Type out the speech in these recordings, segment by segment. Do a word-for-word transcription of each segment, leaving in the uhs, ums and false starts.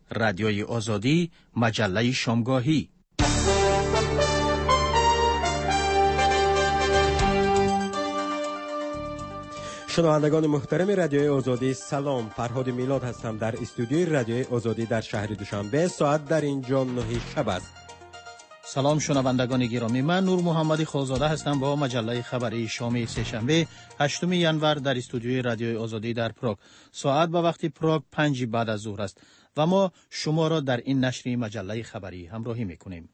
رادیوی آزادی، مجله شامگاهی. شنوندگان محترم رادیوی آزادی سلام، فرهاد میلاد هستم در استودیوی رادیوی آزادی در شهر دوشنبه. ساعت در اینجا نه شب است. سلام شنوندگان گرامی، من نور محمدی خالزاده هستم با مجله خبری شام سه‌شنبه هشتم ژانویه در استودیوی رادیوی آزادی در پراگ. ساعت به وقت پراگ پنج بعد از ظهر است و ما شما را در این نشر مجله خبری همراهی می‌کنیم.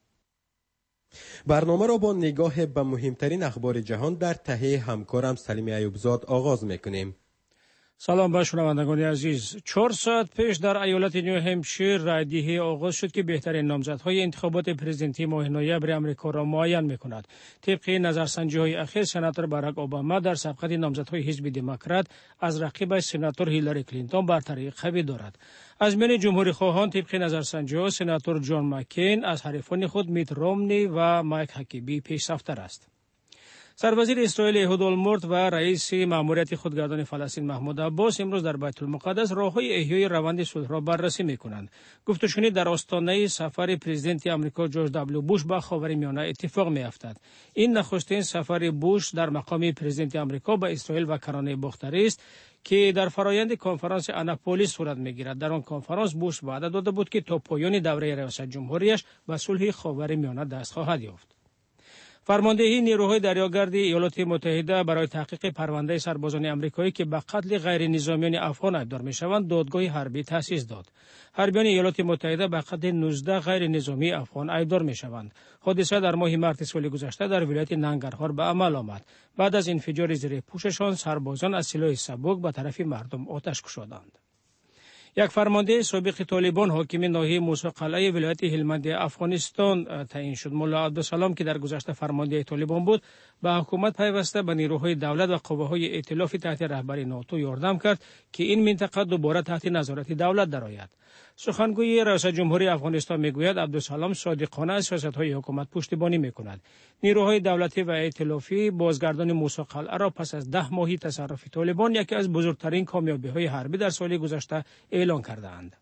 برنامه را با نگاه به مهمترین اخبار جهان در تهیه همکارم سلیم ایوبزاد آغاز می‌کنیم. سلام به شنوندگان عزیز. چهار ساعت پیش در ایالت نیو همشیر رایدهی آغاز شد که بهترین نامزدهای انتخابات پرزیدنتی ماه نوامبر آمریکا را معین می‌کند. طبق نظرسنجی‌های اخیر سناتور باراک اوباما در سبقت نامزدهای حزب دموکرات از رقیب سناتور هیلاری کلینتون برتری قوی دارد. از میان جمهوری خواهان طبق نظرسنجی‌ها سناتور جان مکین از حریفان خود میت رومنی و مایک هاکبی پیشرفت‌تر است. سروزیر اسرائیل احود اولمرت و رئیس مأموریت خودگردان فلسطین محمود عباس امروز در بیت المقدس راه‌های احیای روند صلح را بررسی می‌کنند. گفتگوشنی در آستانه سفر پرزیدنت آمریکا جورج دبلیو بوش به خاورمیانه اتفاق می‌افتد. این نخستین سفر بوش در مقام پرزیدنت آمریکا به اسرائیل و کرانه باختری است که در فرایند کنفرانس آناپولیس صورت می‌گیرد. در آن کنفرانس بوش وعده داده بود که تا پایان دوره ریاست جمهوریش به صلح خاورمیانه دست خواهد یافت. فرماندهی نیروهای دریاگردی ایالات متحده برای تحقیق پرونده سربازان آمریکایی که به قتل غیر نظامیان افغان ادعا می‌شوند دادگاه حربی تأسیس داد. حربیان ایالات متحده به قتل نوزده غیر نظامی افغان ادعا می‌شوند. حادثه در ماه مارس سال گذشته در ولایت ننگرهار به عمل آمد. بعد از انفجار زیر پوششان سربازان از سلاح سبک به طرف مردم آتش گشودند. یک فرمانده سابق طالبان حاکم ناحیه موسی قلعه ولایت هلمند افغانستان تعیین شد. ملا عبدالسلام که در گذشته فرمانده طالبان بود به حکومت پیوسته به نیروهای دولت و قوه‌های ائتلاف تحت رهبری ناتو یاردم کرد که این منطقه دوباره تحت نظارت دولت درآید. سخنگوی رئیس جمهوری افغانستان میگوید عبدالسلام صادقانه از سیاست‌های حکومت پشتیبانی می‌کند. نیروهای دولتی و ائتلافی بازگردان موسی قلعه را پس از ده ماهی تصرف طالبان یکی از بزرگترین کامیابی‌های حربی در سال گذشته اعلان کردند.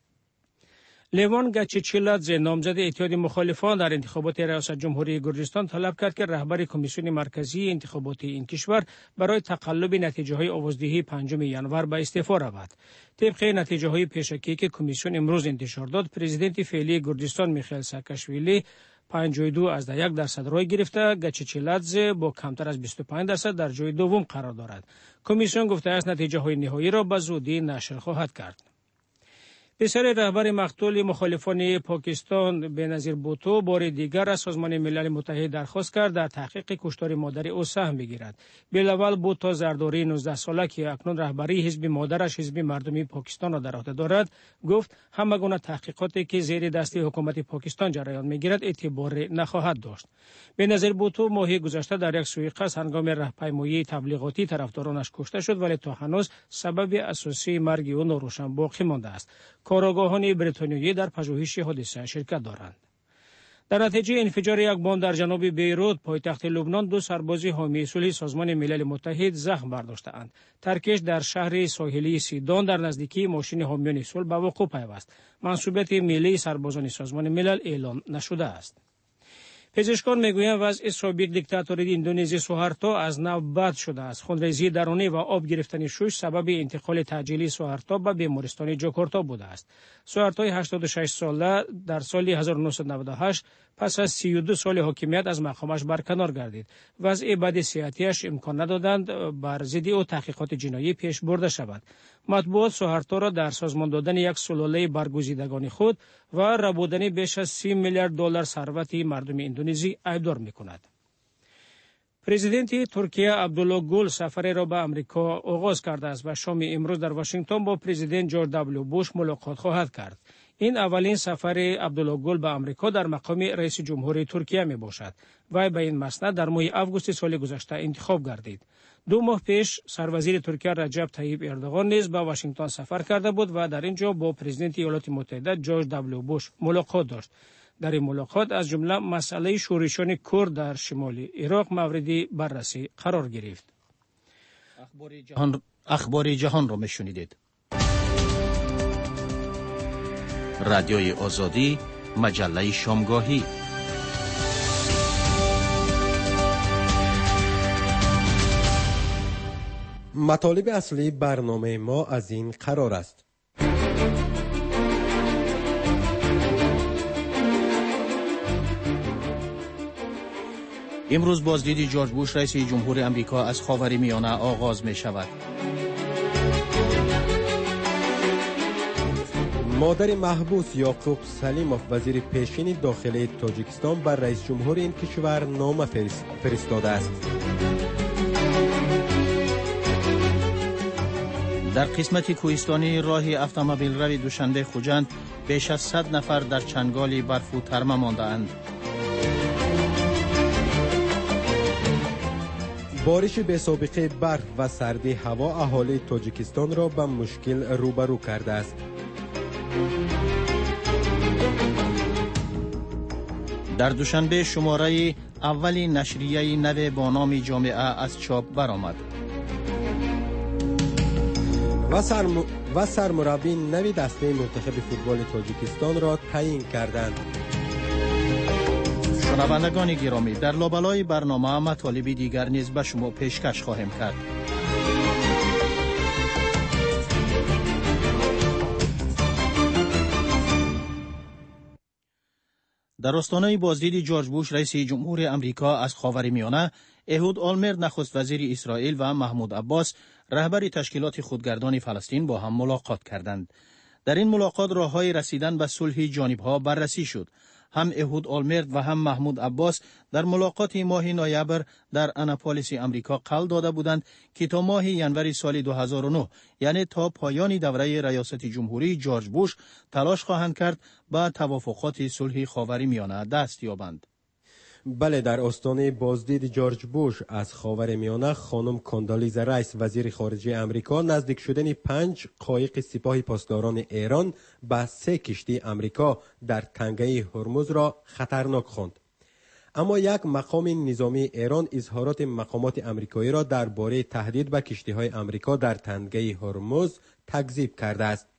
لیوان گچیچیلادزه نامزد اتحاد مخالفان در انتخابات ریاست جمهوری گرجستان طلب کرد که رهبر کمیسیون مرکزی انتخابات این کشور برای تقلب نتیجه‌های آوازدهی پنجم ژانویه به استعفا رود. طبق نتیجه‌های پیشکی که کمیسیون امروز انتشار داد، پرزیدنت فعلی گرجستان میخائیل ساکاشویلی پنجاه و دو از یک درصد رای گرفته. گچیچیلادزه با کمتر از بیست و پنج درصد در جای دوم قرار دارد. کمیسیون گفته است نتیجه‌های نهایی را به زودی نشر خواهد کرد. پسر رهبر مقتول مخالفان پاکستان بنظیر بوتو بار دیگر از سازمان ملل متحد درخواست کرد در تحقیق کشتار مادر او سهم بگیرد. بالاول بوتو زرداری نوزده ساله که اکنون رهبری حزب مادرش حزب مردمی پاکستان را در عهده دارد گفت همه گونه تحقیقاتی که زیر دست حکومت پاکستان جریان میگیرد اعتبار نخواهد داشت. بنظیر بوتو ماه گذشته در یک سویقه هنگام راهپیمایی تبلیغاتی طرفدارانش کشته شد ولی تا هنوز سبب اساسی مرگ او ناروشن باقی مانده است. کارآگاهان بریتانیایی در پژوهش حادثه شرکت دارند. در نتیجه انفجار یک بمب در جنوب بیروت پایتخت لبنان دو سرباز حامی صلح سازمان ملل متحد زخم برداشته‌اند. ترکش در شهر ساحلی سیدان در نزدیکی ماشین حامیان صلح به وقوع پیوست. منصوبیت ملی سربازان سازمان ملل اعلام نشده است. پزشکان میگویند وضع سابق دیکتاتوری اندونزی سوهارتو از نو بد شده است. خونریزی درونی و آب گرفتن شش سبب انتقال تعجیلی سوهارتو به بیمارستان جاکارتا بوده است. سوهارتو هشتاد و شش ساله در سال هزار و نهصد و نود و هشت پس از سی و دو سال حاکمیت از مقامش برکنار گردید. وضع بد صحتیش امکان ندادند بر ضد او تحقیقات جنایی پیش برده شود. مطبوعات سوهارتو را در سازمان دادن یک سلاله برگزیدگان خود و ربودن بیش از سی میلیارد دلار ثروت مردم اندونزی ادعا می‌کند. پرزیدنت ترکیه عبدالله گل سفر را به آمریکا آغاز کرده است و شام امروز در واشنگتن با پرزیدنت جورج دبلیو بوش ملاقات خواهد کرد. این اولین سفر عبدالله گل به آمریکا در مقام رئیس جمهوری ترکیه می باشد. وی به این مسند در ماه آگوست سال گذشته انتخاب گردید. دو ماه پیش سروزیر ترکیه رجب طیب اردوغان نیز به واشنگتن سفر کرده بود و در اینجا با پرزیدنت ایالات متحده جورج دبلیو بوش ملاقات داشت. در این ملاقات از جمله مسئله شورشان کرد در شمال عراق مورد بررسی قرار گرفت. اخبار جهان اخبار جهان را میشنیدید. رادیوی آزادی، مجله شامگاهی. مطالب اصلی برنامه ما از این قرار است. امروز بازدید جورج بوش رئیس جمهور امریکا از خاورمیانه آغاز می شود. مادر محبوس یعقوب سلیموف وزیر پیشین داخلی تاجیکستان بر رئیس جمهور این کشور نامه فرستاده است. در قسمت کوهستانی راه اتومبیل روی دوشنبه خوجند بیش از صد نفر در چنگال برف و ترمه مانده‌اند. بارش بی سابقه برف و سردی هوا اهالی تاجیکستان را به مشکل روبرو کرده است. در دوشنبه شماره اولی نشریه نو با نام جامعه از چاپ برآمد. و سرم... و سرمربی نوی دسته منتخب فوتبال تاجیکستان را تعیین کردند. شنوندگان گرامی، در لابلای برنامه مطالب دیگر نیز به شما پیشکش خواهیم کرد. در آستانه بازدید جورج بوش رئیس جمهور امریکا از خاورمیانه، اهود آلمرت نخست وزیر اسرائیل و محمود عباس رهبر تشکیلات خودگردان فلسطین با هم ملاقات کردند. در این ملاقات راههای رسیدن به صلح جانبها بررسی شد. هم اهود آلمرت و هم محمود عباس در ملاقات ماه نوامبر در آناپولیس امریکا قول داده بودند که تا ماه ژانویه سال دو هزار و نه، یعنی تا پایان دوره ریاست جمهوری جورج بوش، تلاش خواهند کرد به توافقات صلح خاورمیانه دست یابند. بله، در آستانه بازدید جورج بوش از خاورمیانه، خانم کاندالیزا رایس وزیر خارجه امریکا نزدیک شدن پنج قایق سپاه پاسداران ایران به سه کشتی امریکا در تنگه هرمز را خطرناک خواند. اما یک مقام نظامی ایران اظهارات مقامات امریکایی را درباره تهدید به کشتی‌های امریکا در تنگه هرمز تکذیب کرده است.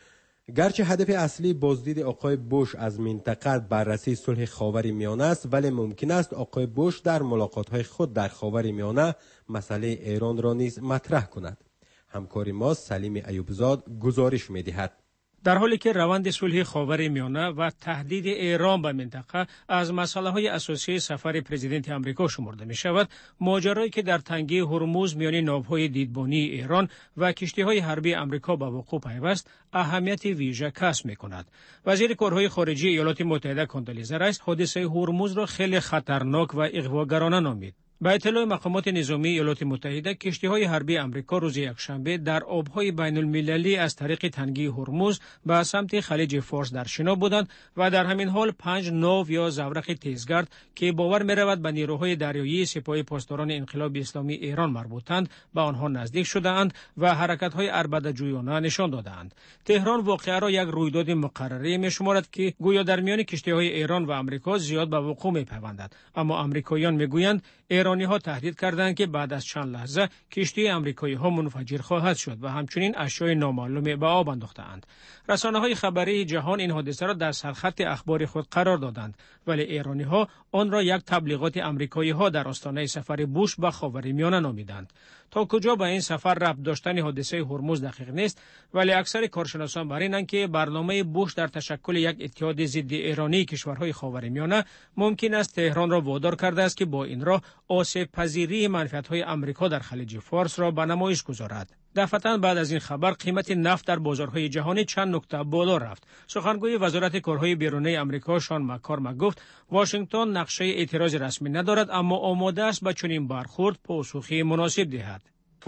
گرچه هدف اصلی بازدید آقای بوش از منطقه بررسی صلح خاورمیانه است، ولی ممکن است آقای بوش در ملاقات‌های خود در خاورمیانه مسئله ایران را نیز مطرح کند. همکار ما سلیم ایوبزاد گزارش می‌دهد. در حالی که روند صلح خاورمیانه و تهدید ایران به منطقه از مسائل اساسی سفر پرزیدنت امریکا شمرده می شود، ماجرایی که در تنگه هرمز میان ناوهای دیدبانی ایران و کشتی‌های حربی امریکا به وقوع پیوست اهمیت ویژه کسب می کند. وزیر کارهای خارجه ایالات متحده کاندالیزا رایس حادثه هرمز را خیلی خطرناک و اغواگرانه نامید. با اطلاع مقامات نظامی ایالات متحده، کشتی‌های حربی امریکا روز یکشنبه در آب‌های بین‌المللی از طریق تنگه هرمز به سمت خلیج فارس در شنا بودند و در همین حال پنج ناو یا زورق تیزگرد که باور می‌رود به نیروهای دریایی سپاه پاسداران انقلاب اسلامی ایران مربوطند به آنها نزدیک شده‌اند و حرکت‌های عربده‌جویانه نشان داده‌اند. تهران واقعه را یک رویداد مقرره می‌شمارد که گویا در میان کشتی‌های ایران و آمریکا زیاد به وقوع می‌پیوندد، اما آمریکاییان می‌گویند ایرانی ها تهدید کردند که بعد از چند لحظه کشتی آمریکایی ها منفجر خواهد شد و همچنین اشیاء نامعلوم به آب انداختند. رسانه های خبری جهان این حادثه را در سرخط اخبار خود قرار دادند، ولی ایرانی ها آن را یک تبلیغات آمریکایی ها در آستانه سفر بوش به خاورمیانه نامیدند. تا کجا به این سفر ربط داشتن حادثه هرمز دقیق نیست، ولی اکثر کارشناسان بر اینند که برنامه بوش در تشکل یک اتحاد ضد ایرانی کشورهای خاورمیانه ممکن است تهران را وادار کرده است که با این راه آسیب پذیری منفعت‌های آمریکا در خلیج فارس را به نمایش گذارد. دفعتاً بعد از این خبر قیمت نفت در بازارهای جهانی چند نکته بالا رفت. سخنگوی وزارت کارهای بیرونی آمریکا شان مکارمک گفت واشنگتن نقشه اعتراض رسمی ندارد، اما آماده است به چنین برخورد پاسخی مناسب دهد.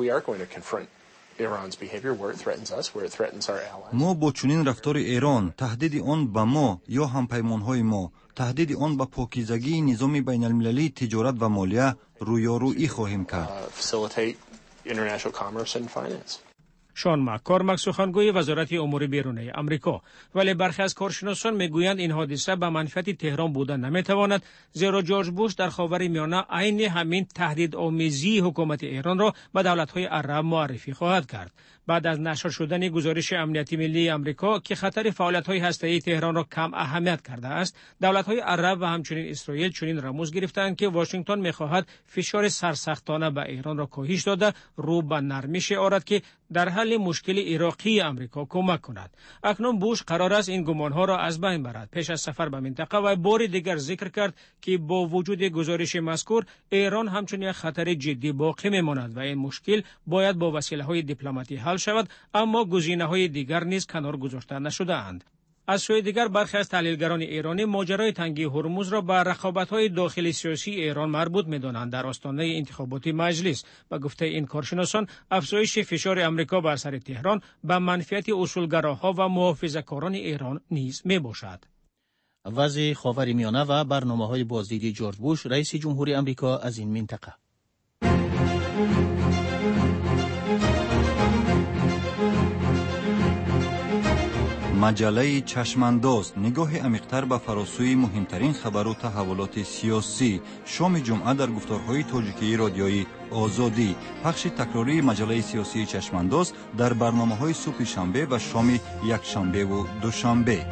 ما با چنین رفتار ایران، تهدید آن به ما یا همپیمانهای ما، تهدید آن به پاکیزگی نظام بین المللی تجارت و مالیه رویارویی خواهیم کرد. شان مک‌کارمک سخنگوی وزارت امور بیرونی آمریکا، ولی برخی از کارشناسان میگویند این حادثه به منفعت تهران بودن نمیتواند، زیرا جورج بوش در خاورمیانه عین همین تهدیدآمیزی حکومت ایران را به دولت‌های عرب معرفی خواهد کرد. بعد از نشر شدن گزارش امنیتی ملی آمریکا که خطر فعالیت‌های هسته‌ای تهران را کم اهمیت کرده است، دولت‌های عرب و همچنین اسرائیل چنین رموز گرفتند که واشنگتن می‌خواهد فشار سرسختانه به ایران را کاهش داده رو به نرمی آورد که در حل مشکل عراقی آمریکا کمک کند. اکنون بوش قرار است این گمان‌ها را از بین برد. پیش از سفر به منطقه و بار دیگر ذکر کرد که با وجود گزارش مذکور ایران همچنین خطر جدی باقی می‌ماند و این مشکل باید با وسیله‌های دیپلماتی حل شود، اما گزینه‌های دیگر نیز کنار گذاشته نشده‌اند. از سوی دیگر برخی از تحلیلگران ایرانی ماجرای تنگی هرمز را به رقابت‌های داخلی سیاسی ایران مربوط می‌دانند. در آستانه انتخاباتی مجلس به گفته این کارشناسان افزایش فشار آمریکا بر سر تهران به منفعت اصولگراها و محافظه‌کاران ایران نیز میباشد. وضع خاورمیانه و برنامه‌های بازدیدی جورج بوش رئیس جمهوری آمریکا از این منطقه. مجله چشمانداز نگاه عمیق‌تر به فراسوی مهمترین خبر و تحولات سیاسی. شام جمعه در گفتارهای تاجیکی رادیویی آزادی. پخش تکراری مجله سیاسی چشمانداز در برنامه‌های صبح شنبه و شام یکشنبه و دوشنبه.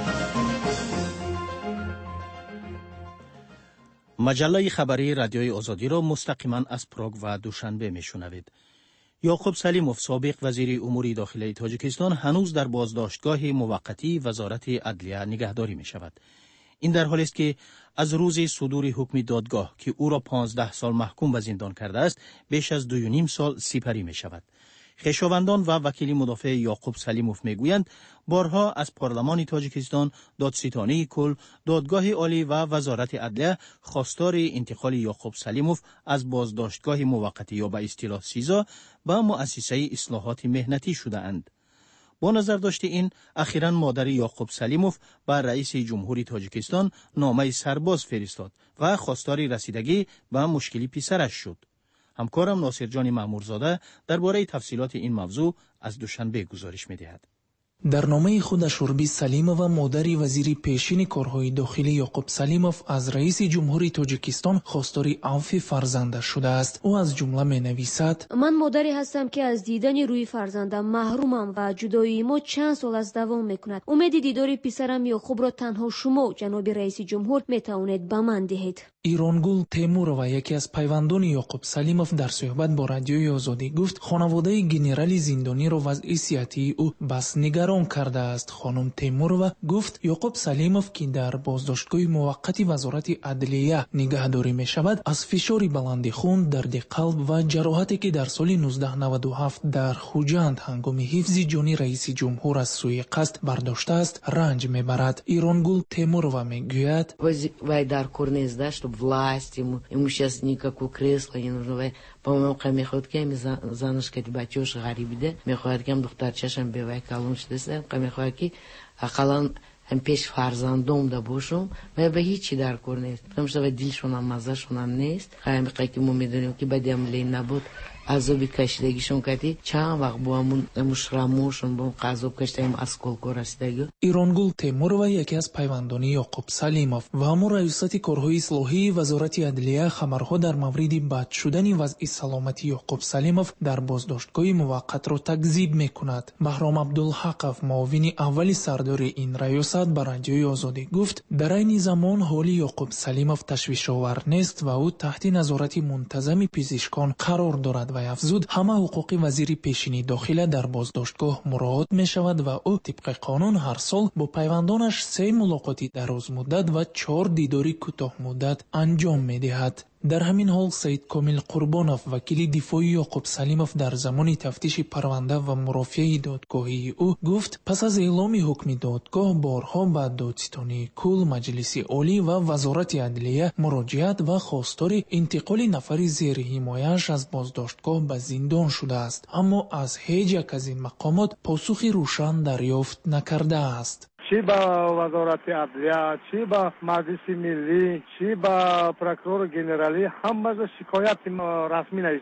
مجله خبری رادیوی آزادی را مستقیما از پراگ و دوشنبه میشنوید. یعقوب سلیموف سابق وزیر امور داخلی تاجیکستان هنوز در بازداشتگاه موقتی وزارت عدلیه نگهداری می شود. این در حالی است که از روز صدور حکم دادگاه که او را پانزده سال محکوم به زندان کرده است، بیش از دو و نیم سال سپری می شود. خویشاوندان و وکیل مدافع یعقوب سلیموف میگویند بارها از پارلمان تاجیکستان، دادستانی کل، دادگاه عالی و وزارت عدلیه خواستار انتقال یعقوب سلیموف از بازداشتگاه موقتی یا به اصطلاح سیزا به مؤسسه اصلاحات مهنتی شده اند. با نظر داشته این، اخیراً مادر یعقوب سلیموف به رئیس جمهوری تاجیکستان نامه سرباز فرستاد و خواستار رسیدگی به مشکلی پسرش شد. همکارم ناصر جان مامورزاده درباره تفصیلات این موضوع از دوشنبه گزارش می‌دهد. در نامه خودش شوربی سلیموف و مادر وزیر پیشین کارهای داخلی یعقوب سلیموف از رئیس جمهوری تاجیکستان خواستار عفو فرزندش شده است. او از جمله می‌نویسد: من مادری هستم که از دیدن روی فرزندم محرومم و جدایی ما چند سال از دوام میکند. امید دیدار پسرم یعقوب را تنها شما جناب رئیس جمهور میتوانید به من دهید. ایرانگول تیمورова یکی از پیوندان یعقوب سلیموف در صحبت با رادیوی آزادی گفت خانواده گنرال زندانی را وضع صحتی او بس نگران کرده است. خانم تیمورова گفت یعقوب سلیموف که در بازداشتگاه موقتی وزارت عدلیه نگهداری می شود از فشار بلند خون، درد قلب و جراحتی که در سال نوزده نود و هفت در خوجند هنگام حفظ جان رئیس جمهور از سوی قصد برداشته است رنج میبرد. ایرانگول تیمورова میگوید وای در کور نیست власть, ему, ему сейчас никакого кресла не нужно. По-моему, когда мехот кем занышка дебатёж гарибиде, мехот кем доктор чашам бевай калун шдесен, когда мехот ки акалан هم پیش فرزندم دا باشم و به هیچی در کار نیست. потому что دلشون هم مزهشون هم نیست. خیلی که ما میدونیم که بدی عملی نبود عذابی کشیدگیشون کردی چند وقت با همون مشرموشون با قذاب کشیدیم اسکول کارستگی. ایرانگول تیمورова یکی از پیوندانی یعقوب سلیموف و همون رئیست کارهای اصلاحی وزارت عدلیه خبرها در مورد بد شدن وضع سلامتی یعقوب سلیموف در بازداشتگاه موقت را تکذیب میکند. بهرام عبدالحقов معاون اول سردار این ریاست به رادیوی آزادی گفت در این زمان حال یعقوب سلیموف تشویش‌آور نیست و او تحت نظارت منتظم پزشکان قرار دارد و افزود همه حقوق وزیر پیشین داخله در بازداشتگاه مراعات می شود و او طبق قانون هر سال با پیوندانش سه ملاقاتی دراز مدت و چهار دیداری کوتاه مدت انجام می دهد. در همین حال سید کامل قربانوف وکیل دفاعی یعقوب سلیموف در زمان تفتیش پرونده و مرافعه دادگاهی او گفت پس از اعلام حکم دادگاه بارها به دادستانی کل، مجلس عالی و وزارت عدلیه مراجعت و خواستار انتقال نفر زیر حمایه‌اش از بازداشتگاه به زندان شده است، اما از هیچ یک از این مقامات پاسخی روشن دریافت نکرده است. چی با وزارت عدلیه، چی با مجلس ملی، چی با پروکورور گنرالی همه شکایت رسمی نیستند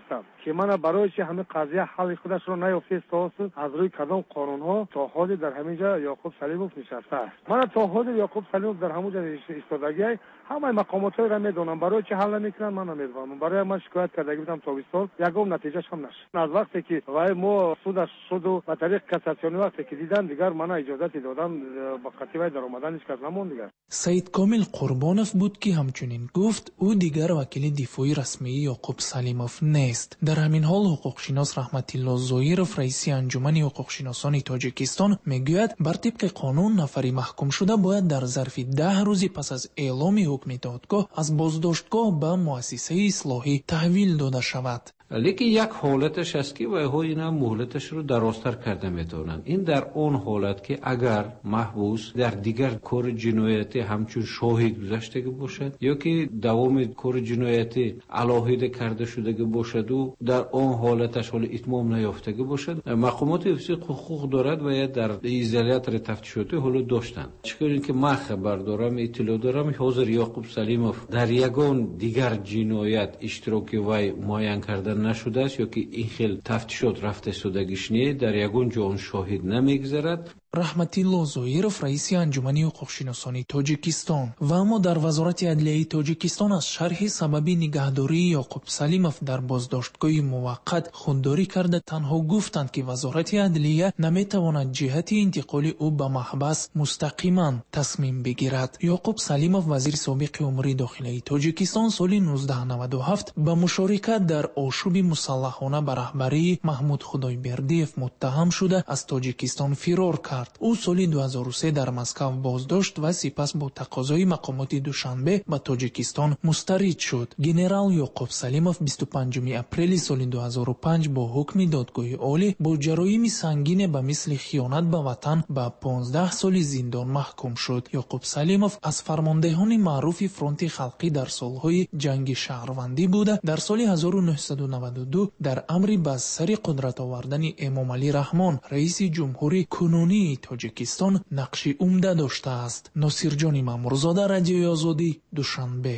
که من برای چه همه قضیه حل خودش رو نیافته است از روی کدام قانون ها تا حال در همین جا یعقوب سلیموف نشسته است. من تا حال یعقوب سلیموف در همون جا ایستادگی همه مقامات را میدونم، برای چه حل نمیکنن من نمیدونم. برای من شکایت کردگی بودم تابستان، یکم نتیجهش هم نشد. از وقتی که وای ما سودش شد و به طریق کاساسیونی وقتی که دیدن دیگر من اجازه دادم با قطعه در اومدن هیچ کس نموند دیگر. سید کامل قربانوف بود که همچنین گفت او دیگر وکیل دفاعی رسمی یعقوب سلیموف نیست. در همین حال حقوقشناس رحمت الله زویرов رئیس انجمن حقوقشناسان تاجیکستان میگوید بر طبق قانون نفری محکوم شده باید در ظرف ده روز پس از اعلام حکم دادگاه از بازداشتگاه به مؤسسه اصلاحی تحویل داده شود. لیکن یک حالتش است که وای ها اینا مهلتش رو درازتر کرده میتونن. این در اون حالت که اگر محبوس در دیگر کار جنایتی همچون شاهد گذشته باشد یا که دوام کار جنایتی علاهیده کرده شده باشد و در اون حالتش حال اتمام نیافته باشد، مقامات افسی حقوق دارد و یا در ایزالیت تفتیشاتی حال داشتن. چون که من خبر دارم، اطلاع دارم، حاضر یعقوب سلیموف در یگان دیگر جنایت اشتراکی وای معین کردن نشده است یا که این خیل تفتیشات رفته شدگیش نیست، در یگان جان شاهد نمیگذرد. رحمت الله زویرов رئیس انجمن حقوقشناسان تاجیکستان و اما در وزارت عدلیه تاجیکستان از شرح سبب نگهداری یعقوب سلیموف در بازداشتگاه موقت خودداری کرده تنها گفتند که وزارت عدلیه نمیتواند جهت انتقال او به محبس مستقیما تصمیم بگیرد. یعقوب سلیموف وزیر سابق امور داخلی تاجیکستان سال نوزده نود و هفت به مشارکت در آشوب مسلحانه به رهبری محمود خدایبردیف متهم شده از تاجیکستان فرار کرد. او سال دو هزار و سه در مسکو بازداشت و سپس با تقاضای مقامات دوشنبه به تاجیکستان مسترد شد. گنرال یعقوب سلیموف بیست و پنجم اپریل سال دو هزار و پنج با حکم دادگاه عالی با جرایم سنگین به مثل خیانت به وطن به پانزده سال زندان محکوم شد. یعقوب سلیموف از فرماندهان معروف فرانت خلقی در سالهای جنگ شهروندی بوده. در سال هزار و نهصد و نود و دو در امر به سر قدرت آوردن امام علی رحمان رئیس جمهوری کنونی تاجیکستان نقش عمده داشته است. ناصرجان مامورزاده، رادیوی آزادی، دوشنبه.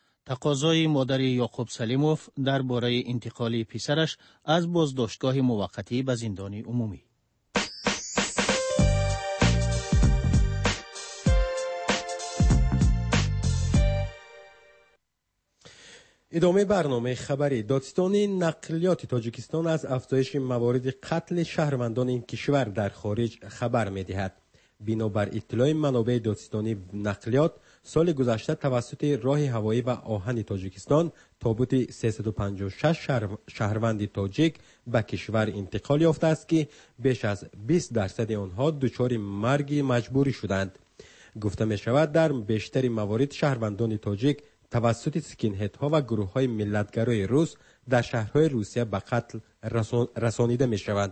تقاضای مادر یعقوب سلیموف درباره انتقال پسرش از بازداشتگاه موقتی به زندان عمومی. ادامه برنامه خبری. دادستان نقلیات تاجیکستان از افزایش موارد قتل شهروندان این کشور در خارج خبر می‌دهد. بنابر اطلاع منابع دادستانی نقلیات، سال گذشته توسط راه هوایی و آهن تاجیکستان تابوت سیصد و پنجاه و شش شهر... شهروند تاجیک به کشور انتقال یافته است که بیش از بیست درصد آنها دچار مرگ مجبوری شدند. گفته می شود در بیشتر موارد شهروندان تاجیک توسط سکینهدها و گروه های ملتگرای روس در شهرهای روسیه به قتل رسان... رسانیده می شوند.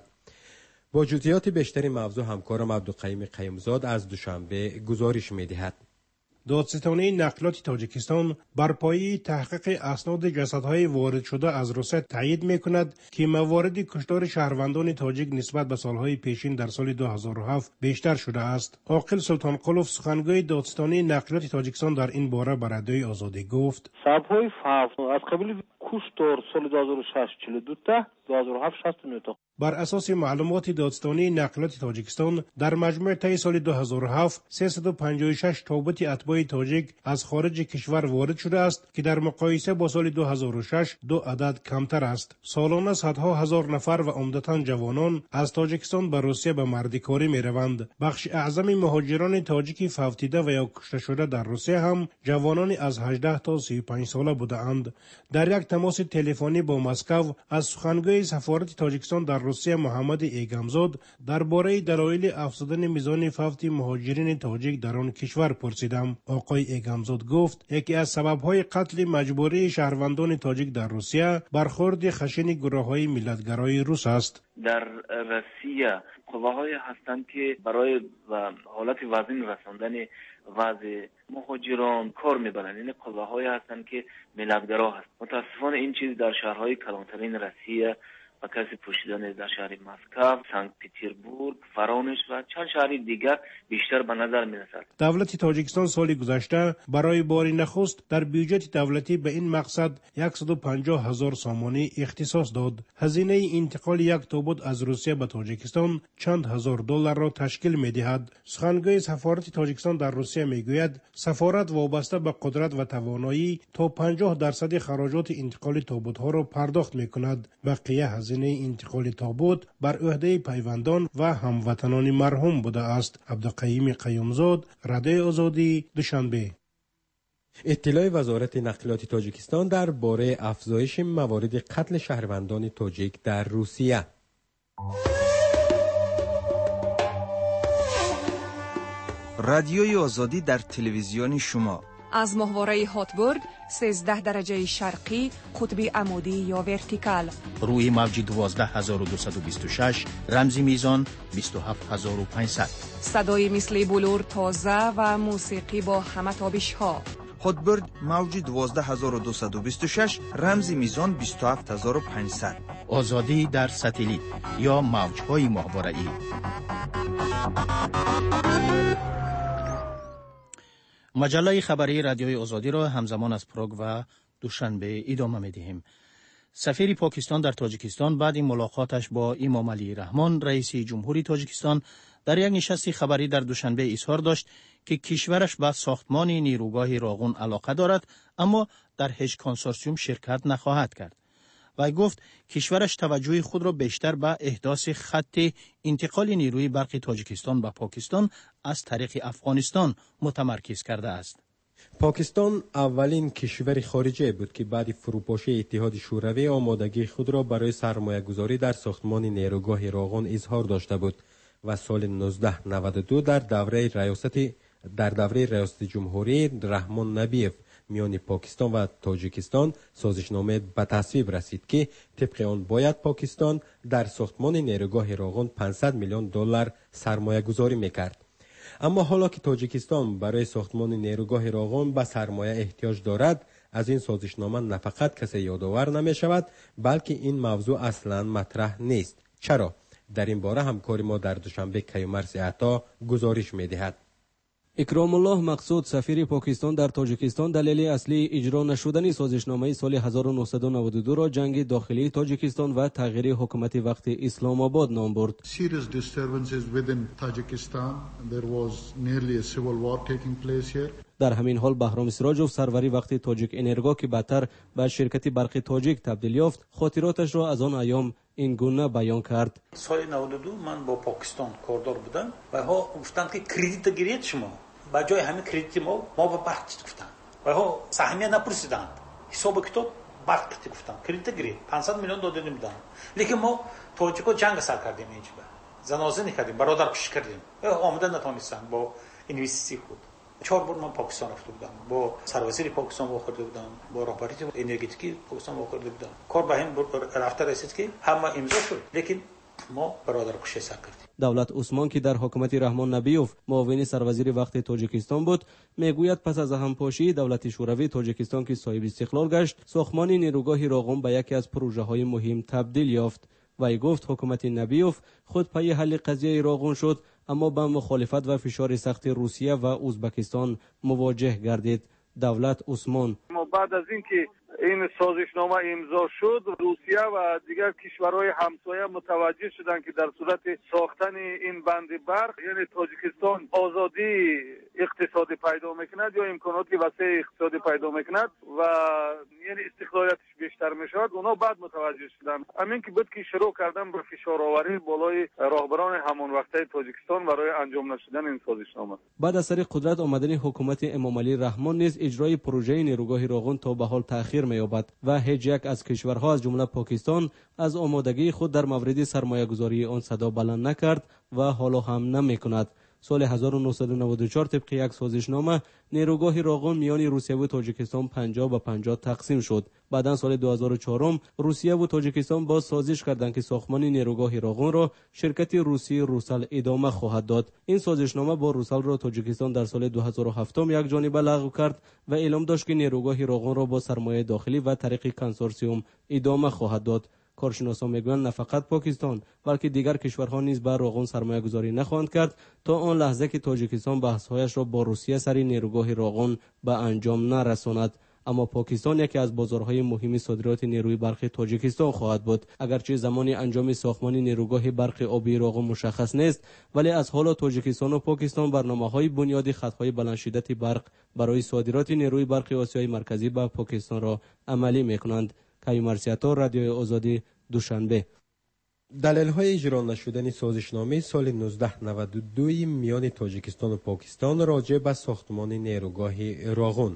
با جزئیات بیشتری موضوع همکارم عبدالقیوم قیومزاد از دوشنبه گزارش می دهد. دادستانی نقلیات تاجیکستان بر پایه تحقیق اسناد جسدهای وارد شده از روسیه تایید میکند که موارد کشتار شهروندان تاجیک نسبت به سالهای پیشین در سال دو هزار و هفت بیشتر شده است. عاقل سلطان قلوف سخنگوی دادستانی نقلیات تاجیکستان در این باره به رادیوی آزادی گفت: سبب‌های فوت از قبیل کشتار سال دو هزار و شش چهل و دو تا دو هزار و هفت شصت و نه تا. بر اساس معلومات دادستانی نقلیات تاجیکستان در مجموع طی سال دو هزار و هفت سیصد و پنجاه و شش تابوت اتباع تاجیک از خارج کشور وارد شده است که در مقایسه با سال دو هزار و شش دو عدد کمتر است. سالانه صدها هزار نفر و عمدتاً جوانان از تاجیکستان به روسیه به مردکاری می روند. بخش اعظم مهاجران تاجیکی فوتیده و یا کشته شده در روسیه هم جوانانی از هجده تا سی و پنج ساله بودند. در یک تماس تلفنی با مسکو از سخنگوی سفارت تاجیکستان در روسیه محمد ایگمزاد درباره دلایل افزودن میزان فوت مهاجرین تاجیک در آن کشور پرسیدم. آقای ایگمزاد گفت یکی از سبب‌های قتل مجبوری شهروندان تاجیک در روسیه برخورد خشن گروه‌های ملتگرای روس است. در روسیه قواهای هستند که برای حالت وزن رساندن وضع مهاجران کار میبرند. این قواهای هستند که ملتگرا هست. متاسفانه این چیز در شهرهای کلانترین روسیه و کسی پوشیدن در شهر مسکو، سنت پترزبورگ، فرانش و چند شهر دیگر بیشتر به نظر می‌رسد. دولت تاجیکستان سال گذشته برای بار نخست در بودجه دولتی به این مقصد صد و پنجاه هزار سامانی اختصاص داد. هزینه انتقال یک تابوت از روسیه به تاجیکستان چند هزار دلار را تشکیل می‌دهد. سخنگوی سفارت تاجیکستان در روسیه میگوید سفارت وابسته به قدرت و توانایی تا پنجاه درصد خراجات انتقال تابوت‌ها را پرداخت می‌کند. بقیه هزینه انتقال تابوت بر عهده پیوندان و هموطنان مرحوم بوده است. عبدالقیوم قیومزاد، رادیو آزادی، دوشنبه. اطلاع وزارت نقلات تاجیکستان در باره افزایش موارد قتل شهروندان تاجیک در روسیه. رادیوی آزادی در تلویزیون شما از ماهواره هاتبورگ سیزده درجه شرقی قطبی عمودی یا ورتیکال، روی موج دوازده هزار و دویست و بیست و شش رمزی میزان بیست و هفت هزار و پانصد، صدای مثل بلور تازه و موسیقی با همه تابش ها. هاتبورگ موج دوازده هزار و دویست و بیست و شش رمزی میزان بیست و هفت هزار و پانصد. آزادی در ساتلیت یا موج‌های ماهواره‌ای. مجله خبری رادیوی آزادی را همزمان از پراگ و دوشنبه ادامه می‌دهیم. سفیر پاکستان در تاجیکستان بعد ملاقاتش با امام علی رحمان رئیس جمهوری تاجیکستان در یک نشست خبری در دوشنبه اظهار داشت که کشورش به ساختمان نیروگاه راغون علاقه دارد اما در هیچ کنسورسیوم شرکت نخواهد کرد. و گفت کشورش توجه خود را بیشتر به احداث خط انتقال نیروی برق تاجیکستان به پاکستان از طریق افغانستان متمرکز کرده است. پاکستان اولین کشور خارجی بود که بعد فروپاشی اتحاد شوروی آمادگی خود را برای سرمایه گذاری در ساختمان نیروگاه راغون اظهار داشته بود و سال نوزده نود و دو در دوره ریاست در دوره ریاست جمهوری رحمان نبیف میان پاکستان و تاجیکستان سازشنامه به تصویب رسید که طبق آن باید پاکستان در ساختمان نیروگاه راغون پانصد میلیون دلار سرمایه گذاری میکرد. اما حالا که تاجیکستان برای ساختمان نیروگاه راغون به سرمایه احتیاج دارد، از این سازشنامه نه فقط کسی یادآور نمی شود بلکه این موضوع اصلا مطرح نیست. چرا؟ در این باره همکار ما در دوشنبه کیومرث عطا گزارش می‌دهد. اکرام الله مقصود سفیر پاکستان در تاجیکستان دلیل اصلی اجرا نشدن سازشنامه سال هزار و نهصد و نود و دو را جنگ داخلی تاجیکستان و تغییر حکومت وقت اسلام آباد نام برد. Serious disturbances within Tajikistan. There was nearly a civil war taking place here. در همین حال بهرام سراجوف سروری وقت تاجیک انرگا که بعدتر به شرکت برق تاجیک تبدیل یافت خاطراتش را از آن ایام این گونه بیان کرد. سال نود و دو من با پاکستان کاردار بودم و ها گفتند که کردیت گیرید شما با جای همین کردیت ما ما به برق گفتند و ها سهمیه نپرسیدند حساب کتاب برق گفتند کردیت گیرید پانصد میلیون داده نمیدن لیکن ما تاجیکو جنگ سر کردیم اینجا زنازه نکردیم برادر کش کردیم آمدن نتونستن با اینوستیسی خود. چهار بار من پاکستان رفته بودم با سروسری پاکستان واخورده بودم با رهبری انرژتیکی پاکستان واخورده بودم کار به این رفته رسید که همه امضا شد لیکن ما برادر کشی سر کردیم. دولت عثمان که در حکومت رحمان نبیوف معاون سروزیر وقت تاجیکستان بود میگوید پس از همپاشی دولت شوروی تاجیکستان که صاحب استقلال گشت ساختمان نیروگاه راغون به یکی از پروژه های مهم تبدیل یافت. وی گفت حکومت نبیوف خود پای حل قضیه راغون شد اما با مخالفت و فشار سخت روسیه و ازبکستان مواجه گردید. دولت عثمان ما بعد از اینکه این سازشنامه امضا شد روسیه و دیگر کشورهای همسایه متوجه شدند که در صورت ساختن این بند برق یعنی تاجیکستان آزادی اقتصادی پیدا میکند یا امکانات وسیع اقتصادی پیدا میکند و یعنی استقلالیتش بیشتر میشود اونا بعد متوجه شدند همین که بود که شروع کردن به فشار آوری بالای راهبران همان وقته تاجیکستان برای انجام نشدن این سازشنامه. بعد از سر قدرت آمدن حکومت امام علی رحمان نیز اجرای پروژه نیروگاه راغون تا به حال تأخیر می‌یابد و هیچ یک از کشورها از جمله پاکستان از آمادگی خود در مورد سرمایه‌گذاری آن صدا بلند نکرد و حالا هم نمی‌کند. سال هزار و نهصد و نود و چهار طبق یک سازشنامه نیروگاه راغون میان روسیه و تاجیکستان پنجاه به پنجاه تقسیم شد. بعدا سال دو هزار و چهار روسیه و تاجیکستان با سازش کردند که ساختمان نیروگاه راغون را شرکت روسی روسل ادامه خواهد داد. این سازشنامه با روسل را تاجیکستان در سال دو هزار و هفت یک جانبه لغو کرد و اعلام داشت که نیروگاه راغون را با سرمایه داخلی و طریق کنسورسیوم ادامه خواهد داد. کارشناسان میگویند نه فقط پاکستان بلکه دیگر کشورها نیز به روغن سرمایه گذاری نخواهند کرد تا آن لحظه که تاجیکستان بحث‌هایش را با روسیه سر نیروگاه روغن به انجام نرساند. اما پاکستان یکی از بازارهای مهم صادرات نیروی برق تاجیکستان خواهد بود. اگرچه زمان انجام ساختمان نیروگاه برق آبی روغن مشخص نیست، ولی از حالا تاجیکستان و پاکستان برنامه‌های بنیادی خطهای بلند شدت برق برای صادرات نیروی برق آسیای مرکزی به پاکستان را عملی می‌کنند. کیومرسیاتا، رادیوی آزادی، دوشنبه. دلایل اجرا نشدن سازشنامه سال نوزده نود و دو میان تاجیکستان و پاکستان راجع به ساختمان نیروگاه روغن.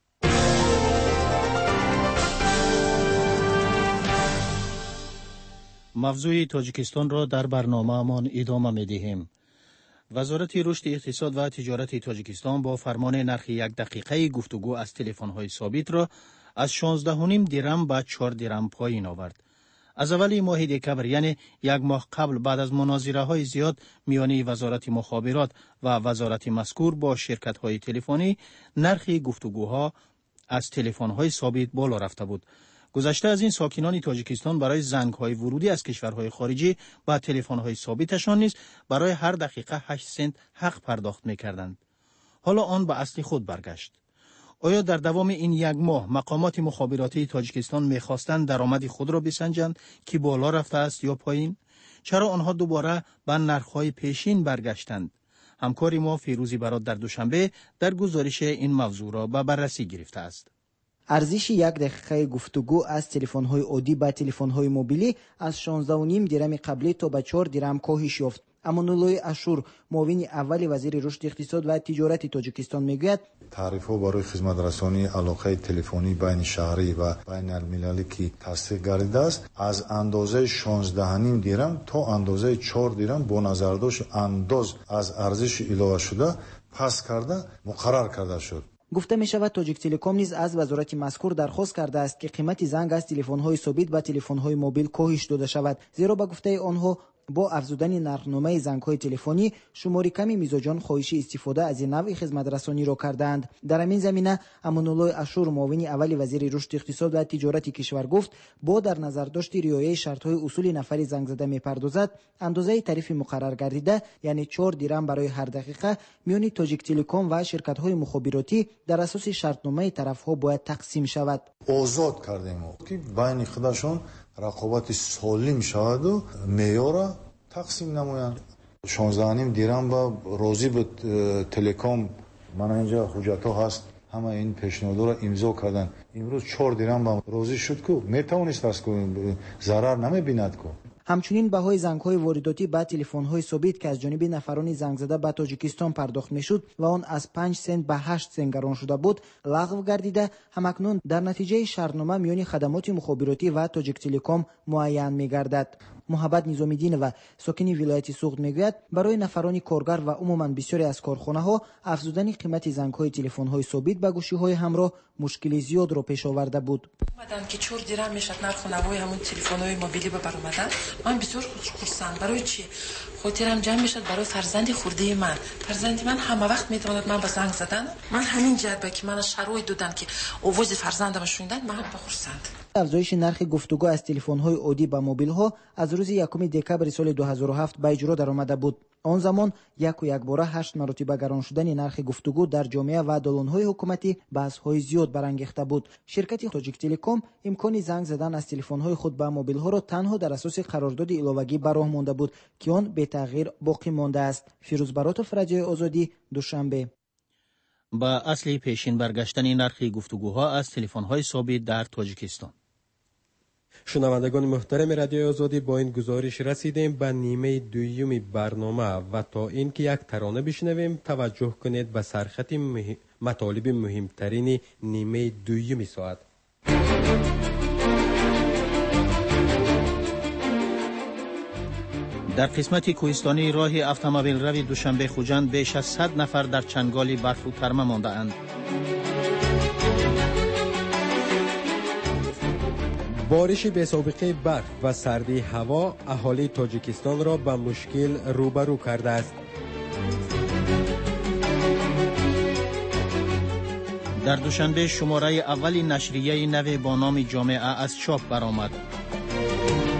موضوع تاجیکستان را در برنامه‌مان ادامه می‌دهیم. وزارت رشد اقتصاد و تجارت تاجیکستان با فرمان نرخ یک دقیقه گفتگو از تلفن‌های ثابت را از شانزده و نیم درم به چهار درم پایین آورد. از اول ماه دکبر یعنی یک ماه قبل بعد از مناظره‌های زیاد میان وزارت مخابرات و وزارت مذکور با شرکت‌های تلفنی، نرخ گفتگوها از تلفن‌های ثابت بالا رفته بود. گذشته از این ساکنان تاجیکستان برای زنگ‌های ورودی از کشورهای خارجی با تلفن‌های ثابتشان نیز برای هر دقیقه هشت سنت حق پرداخت می‌کردند. حالا آن به اصل خود برگشت. آیا در دوام این یک ماه مقامات مخابراتی تاجیکستان می‌خواستند درآمد خود را بسنجند که بالا رفته است یا پایین؟ چرا آنها دوباره به نرخ‌های پیشین برگشتند؟ همکار ما فیروزی برات در دوشنبه در گزارش این موضوع را به بررسی گرفته است. ارزش یک دقیقه گفتگو از تلفن‌های عادی به تلفن‌های موبیلی از شانزده و نیم درم قبلی تا به چهار درم کاهش یافت. امانالله اشور، معاون اول وزیر رشد اقتصاد و تجارت تاجیکستان میگوید تعریف‌ها برای خدمت‌رسانی علاقه تلفنی بین شهری و بین المللی که تصدیق گردیده است از اندازه شانزده و نیم درم تا اندازه چهار درم با نظر داشت انداز از ارزش اضافه شده پس کرده مقرر کرده شد. گفته می شود تاجیک تلکام نیز از وزارت مذکور درخواست کرده است که قیمت زنگ از تلفن‌های ثابت به تلفن‌های موبیل کاهش داده شود، زیرا به گفته آنها با افزودن نرخنامه زنگ‌های تلفنی شمار کمی میزاجان خواهش استفاده از این نوع خدمت‌رسانی را کردند. در همین زمینه امانالله اشور، معاون اول وزیر رشد اقتصاد و تجارت کشور گفت با در نظر داشت رعایت شرط‌های اصول نفر زنگ زده می‌پردازد، اندازه تعریف مقرر گردیده یعنی چهار درم برای هر دقیقه میان تاجیک تلکام و شرکت‌های مخابراتی در اساس شرطنامه طرف‌ها باید تقسیم شود. آزاد کردیم که بین خودشون رقابت سالم شود و معیار تقسیم نمایند. شانزده و نیم درم با راضی به تلکام من اینجا حجت‌ها هست همه این پیشنهاد را امضا کردن. امروز چهار درم با راضی شد که میتوانست است که ضرر نمیبیند که. همچنین بهای زنگ‌های وارداتی به تلفن‌های ثابت که از جانب نفران زنگ زده به تاجیکستان پرداخت می‌شد و آن از پنج سنت به هشت سنت گران شده بود لغو گردیده، همکنون در نتیجه شرطنامه میان خدمات مخابراتی و تاجیک تلکام معین می‌گردد. محبت نظامی‌دین و ساکن ولایت سوخت میگوید برای نفران کارگر و عموما بسیاری از کارخانه‌ها افزودن قیمت زنگ‌های تلفن‌های ثابت به گوشی‌های همراه مشکلی زیاد را پیش آورده بود. اومدن که چهار درم میشد نرخ نوای همون تلفن‌های موبیلی به بر اومدن، من بسیار خرسند. برای چی؟ خاطرم جمع میشد برای فرزند خورده من. فرزند من همه وقت میتواند من به زنگ زدن. من همین جربه که من شرایط دادن که آواز فرزندم شوندن من بخرسند. افزایش نرخ گفتگو از تلفن‌های عادی به موبیل‌ها از روز یکم دکبر سال دو هزار و هفت به اجرا درآمده بود. آن زمان یک و یک باره هشت مرتبه گران شدن نرخ گفتگو در جامعه و دالان‌های حکومتی بحث‌های زیاد برانگیخته بود. شرکت تاجیک تلکام امکان زنگ زدن از تلفن‌های خود به موبیل‌ها را تنها در اساس قرارداد علاوه‌ای به راه مانده بود که آن به تغییر باقی مانده است. فیروز براتوف، رادیوی آزادی، دوشنبه. با اصل پیشین برگشتن نرخ گفتگوها از تلفن‌های ثابت در تاجیکستان. شنوندگان محترم رادیوی آزادی، با این گزارش رسیدیم به نیمه دوم برنامه و تا اینکه یک ترانه بشنویم توجه کنید به سرخط مهم... مطالب مهمترین نیمه دوم ساعت. در قسمت کوهستانی راه اتومبیل روی دوشنبه خوجند بیش از صد نفر در چنگال برف و ترمه مانده اند. بارش بی‌سابقه برف و سردی هوا اهالی تاجیکستان را به مشکل روبرو کرده است. در دوشنبه شماره اول نشریه نو با نام جامعه از چاپ برآمد.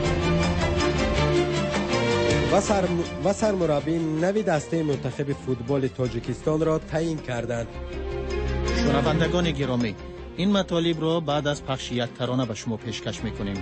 و, سر... و سرمربی نوی دسته منتخب فوتبال تاجیکستان را تعیین کردند. شنوندگان گرامی، این مطالب را بعد از پخش یک ترانه به شما پیشکش میکنیم.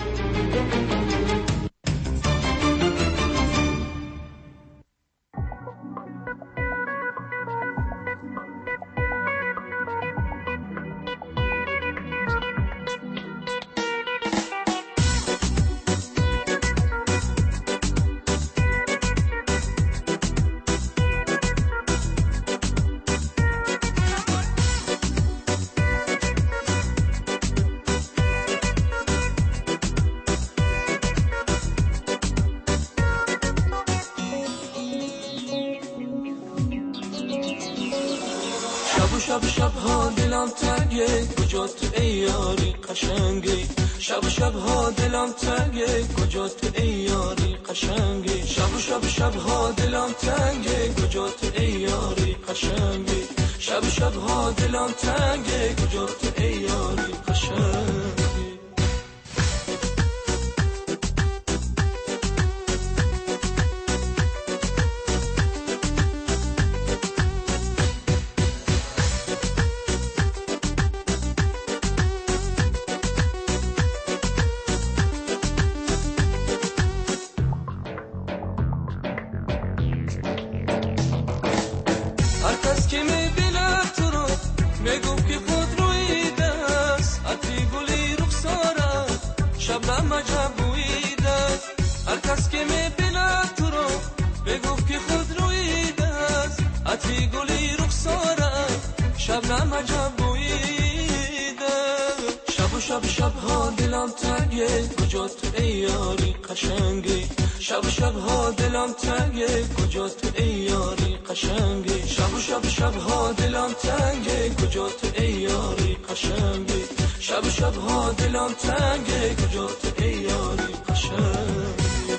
شب شب ها دلم تنگه کجا تو ای یاری قشنگی شب شب ها دلم تنگه کجا تو ای یاری قشنگی شب شب شب ها دلم تنگه کجا تو ای یاری قشنگی شب شب ها دلم تنگه کجا تو ای یاری قشنگی شب شب ها دلم تنگه کجا تو ای یاری قشنگی شب شب ها دلم تنگه کجا تو ای یاری قشنگی شب شب شب ها دلم تنگه کجا تو ای یاری قشنگی شب شب ها دلم تنگه کجا تو ای یاری قشنگی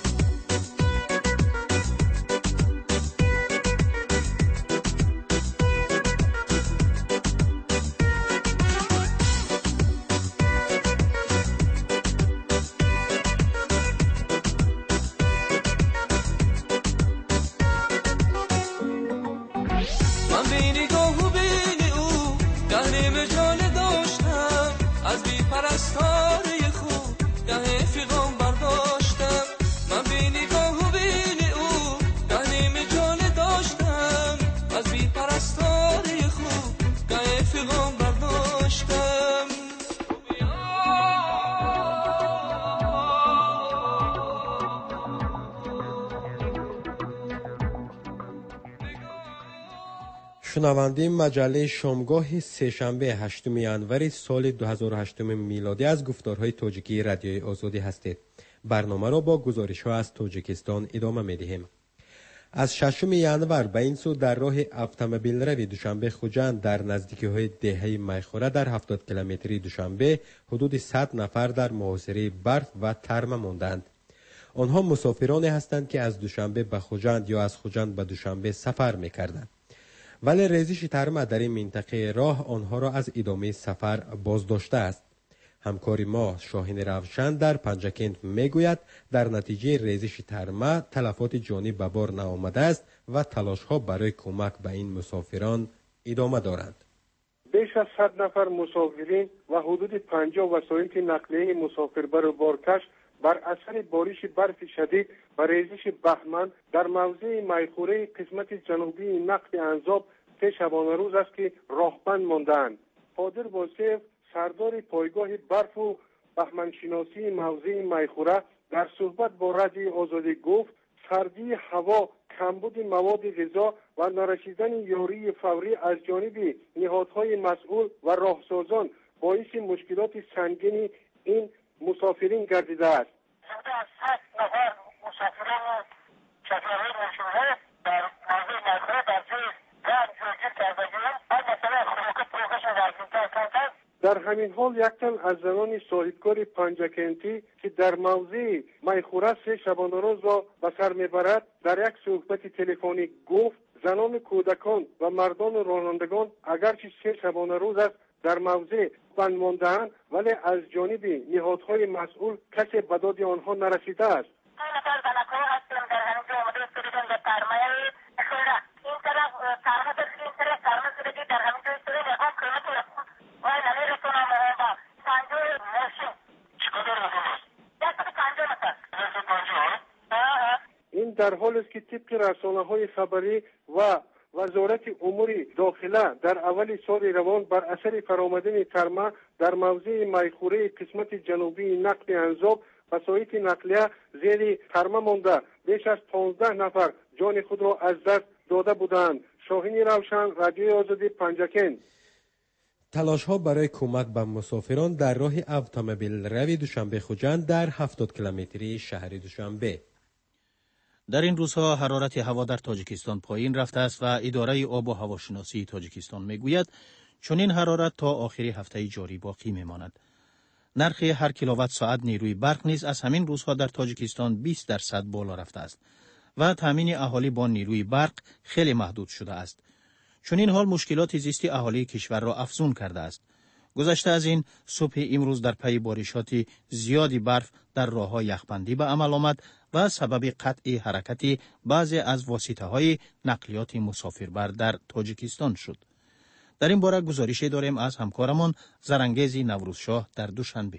شنونده مجله شامگاه سه‌شنبه هشتم ژانویه سال دو هزار و هشت میلادی از گفتارهای تاجیکی رادیوی آزادی هستید. برنامه را با گزارش‌ها از تاجیکستان ادامه می‌دهیم. از ششم ژانویه به این سو در راه اتومبیل روی دوشنبه خوجند در نزدیکی‌های دهه میخوره در هفتاد کیلومتری دوشنبه حدود صد نفر در محاصره برف و ترمه ماندند. آنها مسافرانی هستند که از دوشنبه به خوجند یا از خوجند به دوشنبه سفر می‌کردند. ولی ریزش ترمه در این منطقه راه آنها را از ادامه سفر بازداشته است. همکار ما شاهین روشن در پنجکند میگوید در نتیجه ریزش ترمه تلفات جانی به بار نآمده است و تلاش ها برای کمک به این مسافران ادامه دارند. بیش از صد نفر مسافرین و حدود پنجاه وسایل نقلیه مسافربر و بارکش بر اثر بارش برف شدید و ریزش بهمن در موضع میخوره قسمت جنوبی نقل انزاب سه شبانه روز است که راهبند مانده‌اند. قادر باسف سردار پایگاه برف و بهمنشناسی موضع میخوره در صحبت با رادیوی آزادی گفت سردی هوا، کمبود مواد غذا و نرسیدن یاری فوری از جانب نهادهای مسئول و راهسازان باعث مشکلات سنگین این مسافرین گردیده است. حدود از صد نفر مسافران شفاهی مشهوره در موضوع میخوره در جای گرد جوگیر کردگیرند. هر مسئله خروکت پروکشن رازمتر کردن. در همین حال یک تن از زنان صاحبکار پنجکنتی که در موضع میخوره سه شبانه روز را به سر میبرد در یک صحبت تلفنی گفت زنان کودکان و مردان رانندگان اگرچه سه شبانه روز است در موضع بند مانده‌اند ولی از جانب نهادهای مسئول کسی به داد آنها نرسیده است. دو نفر زنک‌ها هستند در همینجا در حالی است که طبق رسانه‌های خبری و وزارت امور داخله در اول سال روان بر اثر فرآمدن ترمه در موضع میخوره قسمت جنوبی نقل انزاب وسایط نقلیه زیر ترمه مانده بیش از پانزده نفر جان خود را از دست داده بودند. شاهین روشن، رادیوی آزادی، پنجکن. تلاش ها برای کمک به مسافران در راه اتومبیل روی دوشنبه خوجند در هفتاد کیلومتری شهر دوشنبه. در این روزها حرارت هوا در تاجیکستان پایین رفته است و اداره آب و هواشناسی تاجیکستان میگوید چنین حرارت تا آخر هفته جاری باقی میماند. نرخ هر کیلووات ساعت نیروی برق نیز از همین روزها در تاجیکستان بیست درصد بالا رفته است و تامین اهالی با نیروی برق خیلی محدود شده است. چنین حال مشکلات زیستی اهالی کشور را افزون کرده است. گذشته از این صبح امروز در پی بارشات زیادی برف در راه‌های یخبندی به عمل آمد و سبب قطع حرکت بعضی از واسطه‌های نقلیات مسافربر در تاجیکستان شد. در این باره گزارش داریم از همکارمان زرنگیز نوروزشاه در دوشنبه.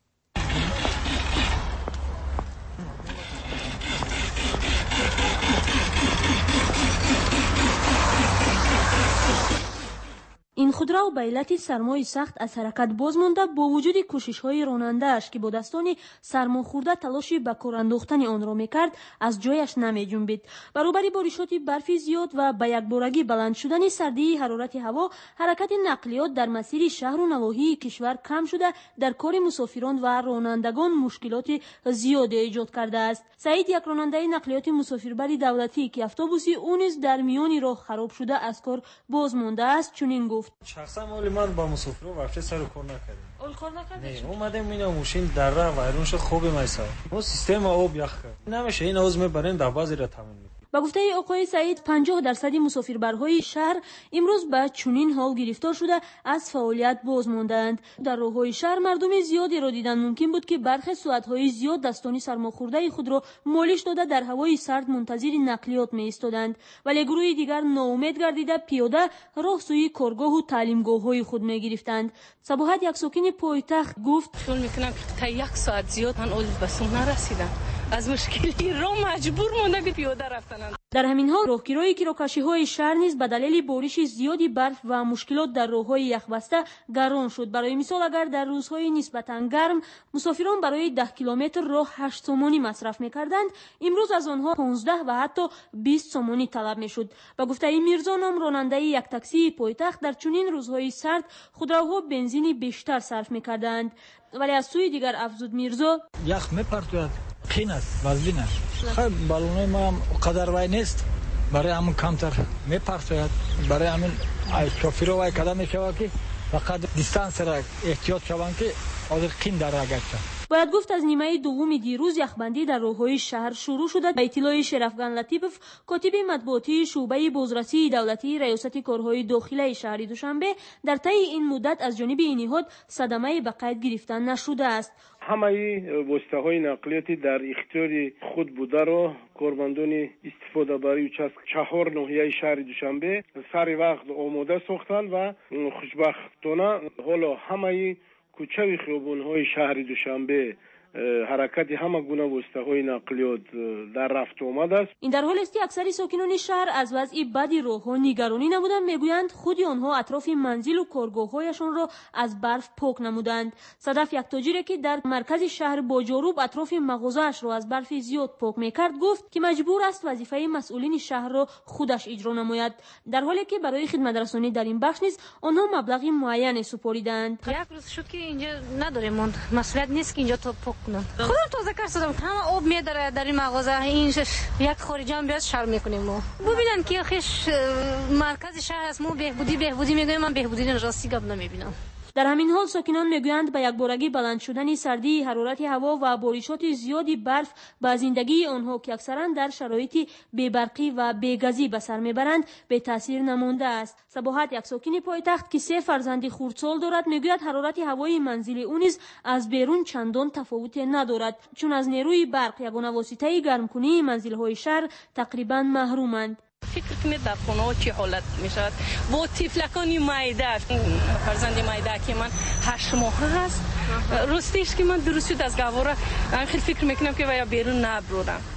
این خودرو به علت سرمای سخت از حرکت باز مانده با وجود کوشش‌های راننده‌اش که با دستان سرما خورده تلاشی به کار انداختن آن را می‌کرد از جایش نمی‌جنبید. برابر بارشات برف زیاد و به یکبارگی بلند شدن سردی حرارت هوا، حرکت نقلیات در مسیر شهر و نواحی کشور کم شده در کار مسافران و رانندگان مشکلات زیادی ایجاد کرده است. سعید، یک راننده نقلیات مسافربر دولتی که اتوبوسی اون نیز در میان راه خراب شده از کار باز مانده است، چنین گفت: شخصا مال من با مسافر وقتی سر کار نکردیم. اول کار نکردیم. اومدیم اینا ماشین در راه وایرونش خوب میسا. ما سیستم آب یخ کرد. نمیشه این آز میبرن در بازی را تموم میکنه. با گفته آقای سعید، پنجاه درصد مسافربرهای شهر امروز به چنین حال گرفتار شده از فعالیت باز ماندند. در راههای شهر مردم زیادی را دیدن ممکن بود که برخی ساعت‌های زیاد دستانی سرماخورده خود را مالش داده در هوای سرد منتظر نقلیات می ایستادند، ولی گروه دیگر ناامید گردیده پیاده راه سوی کارگاه و تعلیمگاه‌های خود می گرفتند. صباحت، یک ساکن پایتخت، گفت: خیال میکنم که تا یک ساعت زیاد من اول بسم نرسیدم. از مشکلی راه مجبور مونده که پیاده رفتن. در همین حال راهگیرای کراکشی‌های شهر نیز به دلیل بارش زیادی برف و مشکلات در راه‌های یخبسته گران شد. برای مثال اگر در روزهای نسبتاً گرم مسافران برای ده کیلومتر راه هشت تومانی مصرف می‌کردند، امروز از آنها پانزده و حتی بیست تومانی طلب می‌شد. به گفته میرزا نام، راننده یک تاکسی پایتخت، در چنین روزهای سرد خودروها بنزین بیشتر صرف می‌کردند. ولی از سوی دیگر افزود میرزا: یخ میپرتوید، قین است، وزین است. خب بالون ما هم قدر وای نیست، برای همون کمتر میپرتوید. برای همین شوفیر وای کدام میشود که فقط دیستانس را احتیاط شوند که از قین در گشته. باید گفت از نیمه دوم دیروز یخبندی در راه‌های شهر شروع شده. به اطلاع شرفگان لطیفов، کاتب مطبوعاتی شعبه بازرسی دولتی ریاست کارهای داخلی شهر دوشنبه، در طی این مدت از جانب این نهاد صدمه به قید گرفتن نشده است. همه واسطه‌های نقلیاتی در اختیار خود بوده را کارمندان استفاده برای چهار ناحیه شهر دوشنبه سر وقت آماده ساختند و خوشبختانه حالا همه کوچه و خیابان‌های شهر دوشنبه حرکت همه گونه واسطه‌های نقلیات در رفت و آمد است. این در حال است که اکثر ساکنان شهر از وضع بدی راه‌ها نگرانی نمودند. میگویند خودی آنها اطراف منزل و کارگاه‌هایشان را از برف پاک نمودند. صدف، یک تاجری که در مرکز شهر با جاروب اطراف مغازه‌اش را از برف زیاد پاک می‌کرد، گفت که مجبور است وظیفه مسئولین شهر را خودش اجرا نماید، در حالی که برای خدمت رسانی در این بخش نیز آنها مبلغی معین سپاریدند. یک روز شد که اینجا نداریم، مسئولیت نیست که اینجا تو پاک خودم تازه کار شدم، همه آب میداره در این مغازه. این یک خارجی هم بیاد شر میکنیم. ما ببینن که خیش مرکز شهر است، ما بهبودی بهبودی میگیم، من بهبودی راستی گپ نمیبینم. در همین حال ساکنان میگویند به یک بارگی بلند شدن سردی حرارت هوا و بارشات زیادی برف به زندگی آنها که اکثرا در شرایط بی‌برقی و بی‌گازی به سر میبرند به تاثیر نمانده است. صباحت، یک ساکن پایتخت که سه فرزند خردسال دارد، میگوید حرارت هوای منزل او نیز از بیرون چندان تفاوتی ندارد، چون از نیروی برق یگانه واسطه گرمکنی منزل‌های شهر تقریبا محرومند. فکر کنید در خونه ها چی حالت می شود با طفلکانی مایده. فرزند مایده که من هشت ماه هست، راستیش که من درست شد از گواره خیلی فکر میکنم که باید بیرون نبرودم.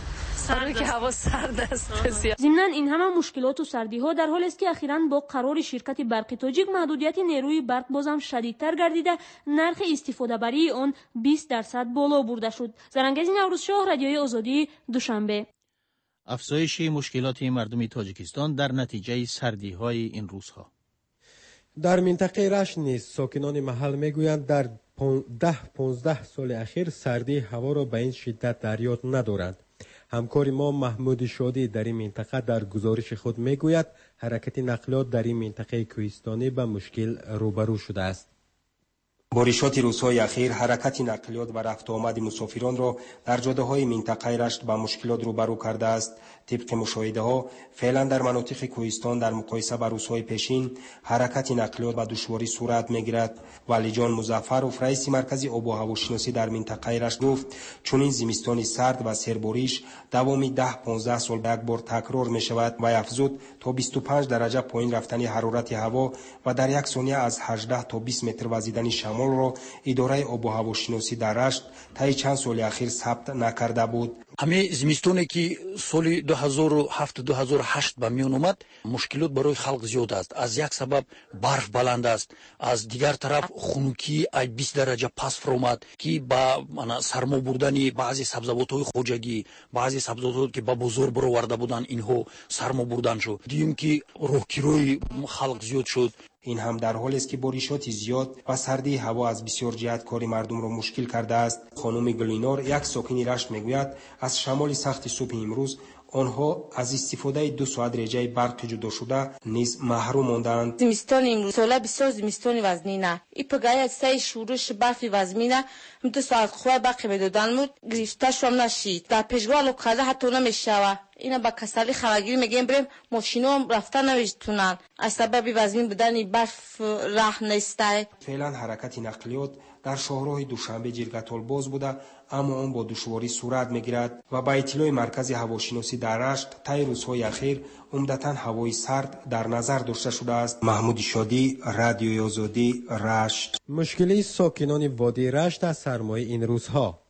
سرد که هوا سرد است. ضمناً این همه مشکلات و سردی ها در حالی است که اخیراً با قرار شرکت برق تاجیک محدودیت نیروی برق بازم شدیدتر گردیده، نرخ استفاده بری آن بیست درصد بالا برده شد. زرنگزی نوروزشاه، رادیوی آزادی، دوشنبه. افزایش مشکلات مردم تاجیکستان در نتیجه سردی های این روزها. در منطقه رشت نیز ساکنان محل میگویند در ده پانزده سال اخیر سردی هوا را به این شدت در یاد ندارند. همکار ما محمود شادی در این منطقه در گزارش خود میگوید حرکت نقلیات در این منطقه کوهستانی به مشکل روبرو شده است. بارشات روزهای اخیر حرکت نقلیات و رفت و آمد مسافران را در جاده‌های منطقه رشت با مشکلات روبرو کرده است. طبق مشاهده‌ها فعلا در مناطق کوهستان در مقایسه با روزهای پیشین حرکت نقلیات با دشواری صورت می‌گیرد. ولی جان مظفرов رئیس مرکز آب و هواشناسی در منطقه رشت گفت چون این زمستان سرد و سرباریش دوامی ده پانزده سال یک بار تکرار می‌شود و افزود تا بیست و پنج درجه پایین رفتن حرارت هوا و در یک ثانیه از هجده تا بیست متر وزیدن شمال را اداره آب و هواشناسی در رشت طی چند سال اخیر ثبت نکرده بود. همه زمستانی که سال دو هزار و هفت دو هزار و هشت به میان اومد مشکلات برای خلق زیاد است. از یک سبب برف بلند است، از دیگر طرف خنکی از بیست درجه پس فرامد که با سرما بردن بعضی سبزیجات خوجگی، بعضی سبزیجات که با بازار برآورده بودن اینها سرما بردن شد. دیدیم که راهگیری خلق زیاد شد. این هم در حالی است که بارشات زیاد و سردی هوا از بسیار جهت کار مردم را مشکل کرده است. خانم گلینار یک ساکن رشت میگوید از شمال سخت صبح امروز آنها از استفاده دو ساعت رجای برق جدا شده نیز محروم ماندند. زمستان امروز ساله بسیار زمستان وزنینه. ای پگای از سه شورش برف وزمینه دو ساعت خواه باقی میدادن بود گرفته شوم نشید. در پیشگاه لوکاله حتی نمیشوه. اینا با کسالی خواگیری میگیم بریم ماشینا رفتن نمیتونن از سبب وزمین بودن برف راه نیسته. فعلا حرکت نقلیات در شهرهای دوشنبه جلگتال باز بوده اما آن با دشواری صورت میگیرد و با اطلاع مرکز هواشناسی در رشت طی روزهای اخیر عمدتاً هوای سرد در نظر داشته شده است. محمود شادی، رادیوی آزادی، رشت. مشکلی ساکنان وادی رشت از سرمای این روزها.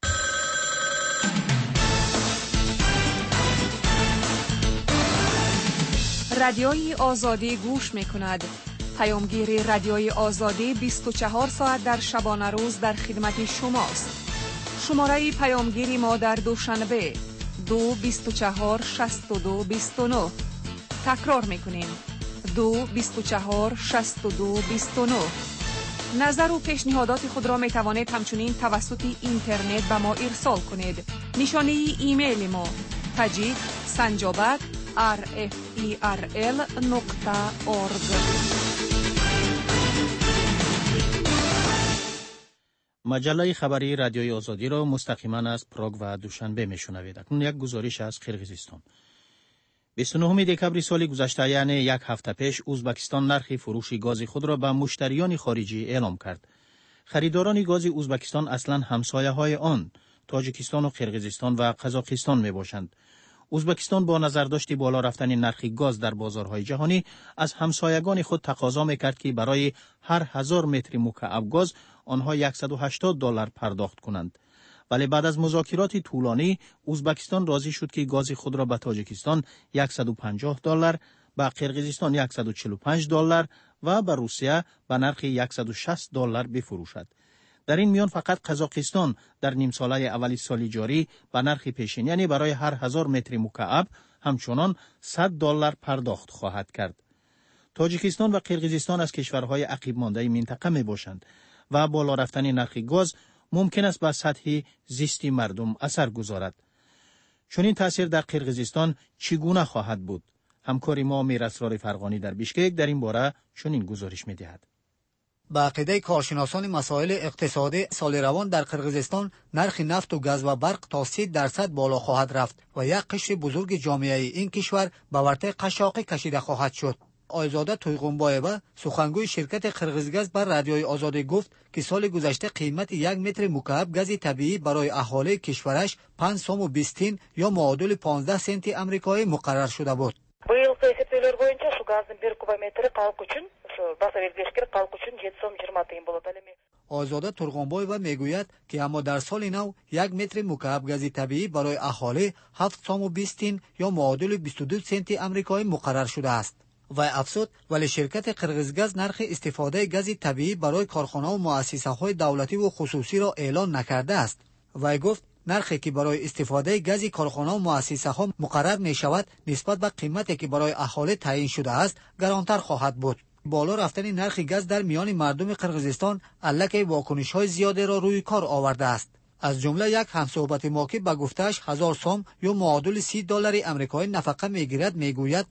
رادیوی آزادی گوش میکند. پیامگیر رادیوی آزادی بیست و چهار ساعت در شبانه روز در خدمت شماست. شماره پیامگیری ما در دوشنبه دو بیست و چهار شصت و دو بیست و نه. تکرار میکنیم دو بیست و چهار شصت و دو بیست و نه. نظر و پیشنهادات خود را می توانید همچنین توسط اینترنت به ما ارسال کنید. نشانه ایمیل ما تاجیک سنجابک آر اف ای آر ال نقطه اورگ. مجله خبری رادیوی آزادی را مستقیما از پراگ و دوشنبه میشنوید. اکنون یک گزارش از قرقیزستان. بیست و نهم دکبر سال گذشته یعنی یک هفته پیش ازبکستان نرخ فروش گاز خود را به مشتریان خارجی اعلام کرد. خریداران گاز ازبکستان اصلا همسایه های آن تاجیکستان و قرقیزستان و قزاقستان می باشند. ازبکستان با نظرداشت بالا رفتن نرخ گاز در بازارهای جهانی از همسایگان خود تقاضا میکرد که برای هر هزار متر مکعب گاز آنها صد و هشتاد دلار پرداخت کنند. ولی بعد از مذاکرات طولانی ازبکستان راضی شد که گاز خود را به تاجیکستان صد و پنجاه دلار، به قرقیزستان صد و چهل و پنج دلار و به روسیه به نرخ صد و شصت دلار بفروشد. در این میان فقط قزاقستان در نیم ساله اولی سال جاری به نرخ پیشین یعنی برای هر هزار متر مکعب همچنان صد دلار پرداخت خواهد کرد. تاجیکستان و قرقیزستان از کشورهای عقب مانده منطقه می باشند و بالا رفتن نرخ گاز ممکن است به سطح زیستی مردم اثر گذارد. چون این تاثیر در قرقیزستان چگونه خواهد بود؟ همکار ما میراسرار فرغانی در بیشکک در این باره چنین گزارش می‌دهد. به عقیده کارشناسان مسائل اقتصادی سال روان در قرقیزستان نرخ نفت و گاز و برق تا سی درصد بالا خواهد رفت و یک قشر بزرگ جامعه این کشور به ورطه قشاقی کشیده خواهد شد. آیزاده تویغونبایوه سخنگوی شرکت قرقیزگاز بر رادیوی آزادی گفت که سال گذشته قیمت یک متر مکعب گاز طبیعی برای اهالی کشورش پنج سوم و بیست تین یا معادل پانزده سنت آمریکایی مقرر شده بود. Bu yılki esepler boyunca şu gazın bir kubometri halk için, şu basa belgeleşkir halk için жети сом жыйырма тыйын болады. آزاده ترغنبایова میگوید که اما در سال نو یک متر مکعب گاز طبیعی برای اهالی هفت سوم و بیست تین یا معادل بیست و دو سنت آمریکایی مقرر شده است. و افزود ولی شرکت قرغیزگاز نرخ استفاده گاز طبیعی برای کارخانه و مؤسسه های دولتی و خصوصی را اعلان نکرده است. و گفت نرخی که برای استفاده گاز کارخانه و مؤسسه ها مقرر می شود نسبت به قیمتی که برای اهالی تعیین شده است گرانتر خواهد بود. بالا رفتن نرخ گاز در میان مردم قرغیزستان الکی واکنش های زیادی را روی کار آورده است. از جمله یک همصحبت ما که به گفتش هزار سوم یا معادل سی دلار آمریکایی نفقه میگیرد میگوید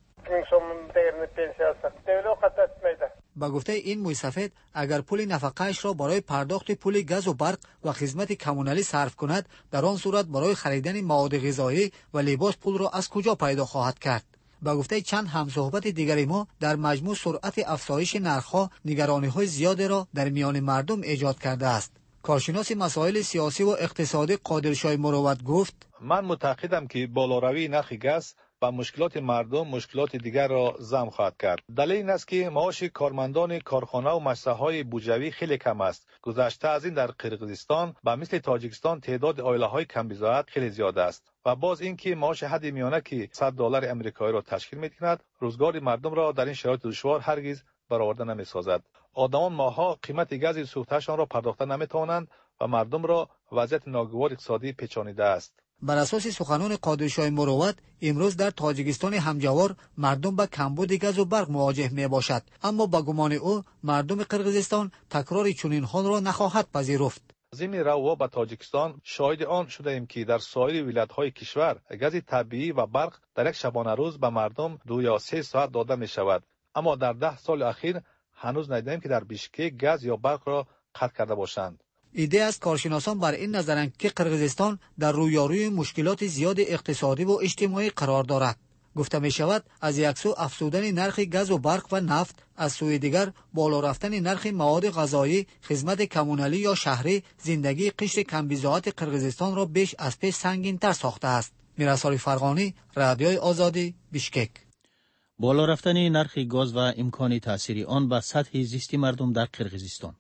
با گفته این موی سفید اگر پول نفقهش را برای پرداخت پول گاز و برق و خدمت کمونالی صرف کند در آن صورت برای خریدن مواد غذایی و لباس پول را از کجا پیدا خواهد کرد؟ با گفته چند همصحبت دیگری ما در مجموع سرعت افزایش نرخ‌ها نگرانی‌های زیادی را در میان مردم ایجاد کرده است. کارشناس مسائل سیاسی و اقتصادی قادرشاه مروت گفت من معتقدم که بالاروی نرخ گاز و مشکلات مردم مشکلات دیگر را ضم خواهد کرد. دلیل این است که معاش کارمندان کارخانه و مؤسسه‌های بودجوی خیلی کم است. گذشته از این در قرقیزستان و مثل تاجیکستان تعداد عائله‌های کم بضاعت خیلی زیاد است و باز اینکه معاش حد میانه که صد دلار آمریکایی را تشکیل می‌کند روزگار مردم را در این شرایط دشوار هرگز برآورده نمی‌سازد. آدمان ماها قیمت گاز سوخته‌شان را پرداخته نمی‌توانند و مردم را وضعیت ناگوار اقتصادی پیچانیده است. بر اساس سخنان قادرشاه مروت امروز در تاجیکستان همجوار مردم با کمبود گاز و برق مواجه می باشد، اما با گمان او مردم قرقیزستان تکرار چنین حال را نخواهد پذیرفت. زمین رو به تاجیکستان شاهد آن شده ایم که در سایر ولایت‌های کشور گاز طبیعی و برق در یک شبانه روز به مردم دو یا سه ساعت داده می شود، اما در ده سال اخیر هنوز ندیدیم که در بیشکک گاز یا برق را قطع کرده باشند. ایده از کارشناسان بر این نظرند که قرقیزستان در رویاروی مشکلات زیاد اقتصادی و اجتماعی قرار دارد. گفته می شود از یک سو افزودن نرخ گاز و برق و نفت، از سوی دیگر بالا رفتن نرخ مواد غذایی، خدمت کمونالی یا شهری زندگی قشر کم بضاعت قرقیزستان را بیش از پیش سنگین تر ساخته است. میرسال فرغانی، رادیوی آزادی، بیشکک. بالا رفتن نرخ گاز و امکان تأثیر آن به سطح زیستی مردم در قرقیزستان.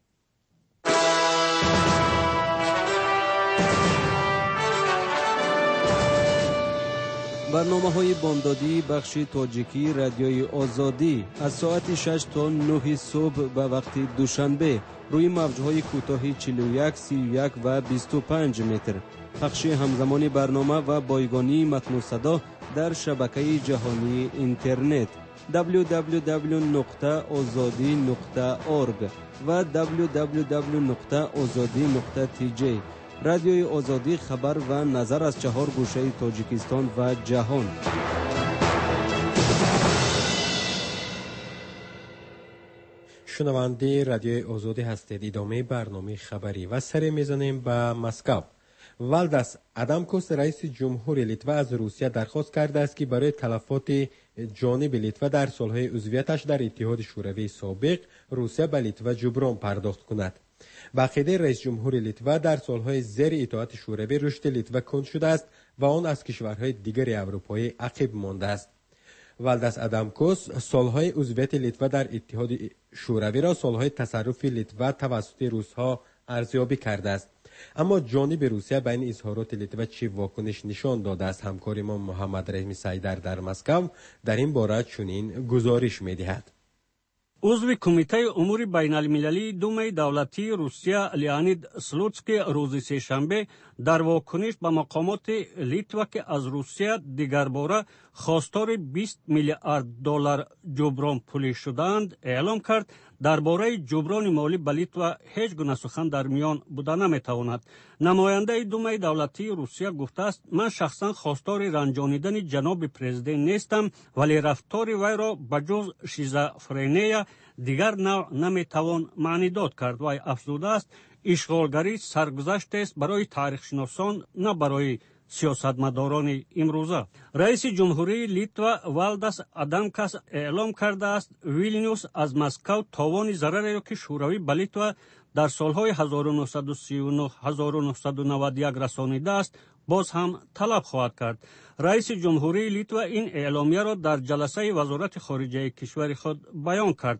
برنامه های بامدادی بخش تاجیکی رادیوی آزادی از ساعت شش تا نه صبح به وقت دوشنبه روی موجهای کوتاه چهل و یک، سی و یک و بیست و پنج متر. پخش همزمان برنامه و بایگانی متن و صدا در شبکه جهانی اینترنت دبلیو دبلیو دبلیو نقطه آزادی نقطه اورگ و دبلیو دبلیو دبلیو نقطه آزادی نقطه تی جی. رادیوی آزادی خبر و نظر از چهار گوشه تاجیکستان و جهان. شنونده رادیوی آزادی هستید. ادامه برنامه خبری و سر میزنیم به مسکو. والدس ادامکوس رئیس جمهور لیتوا از روسیه درخواست کرده است که برای تلفات جانب لیتوا در سالهای عضویتش در اتحاد شوروی سابق روسیه به لیتوا جبران پرداخت کند. به عقیده رئیس جمهور لیتوا در سالهای زیر اطاعت شوروی رشد لیتوا کند شده است و آن از کشورهای دیگر اروپایی عقب مانده است. والدس ادامکوس سالهای عضویت لیتوا در اتحاد شوروی را سالهای تصرف لیتوا توسط روسها ارزیابی کرده است. اما جانب روسیه به این اظهارات لیتوا چه واکنش نشان داده است؟ همکار ما محمد رحیم سیدر در مسکو در این باره چنین گزارش می‌دهد. عضو کمیته امور بین المللی دوم دولتی روسیه لیانید سلوتسکی روز سه‌شنبه در واکنش به مقامات لیتوا که از روسیه دیگر باره خواستار بیست میلیارد دلار جبران پولی شدند اعلام کرد درباره جبران مالی به لیتوا هیچ گونه سخن در میان بوده نمیتواند. نماینده دوم دولتی روسیه گفته است من شخصا خواستار رنجانیدن جناب پرزیدنت نیستم، ولی رفتار وی را به جز شیزوفرنیا دیگر نوع نمیتوان معنی داد کرد. وی افزوده است اشغالگری سرگذشت است برای تاریخ شناسان نه برای سیاستمداران امروزه. رئیس جمهوری لیتوا والدس ادامکس اعلام کرده است ویلنیوس از مسکو تاوان ضرری را که شوروی به لیتوا در سالهای هزار و نهصد و سی و نه تا هزار و نهصد و نود و یک رسانیده است باز هم طلب خواهد کرد. رئیس جمهوری لیتوا این اعلامیه را در جلسه وزارت خارجه کشور خود بیان کرد.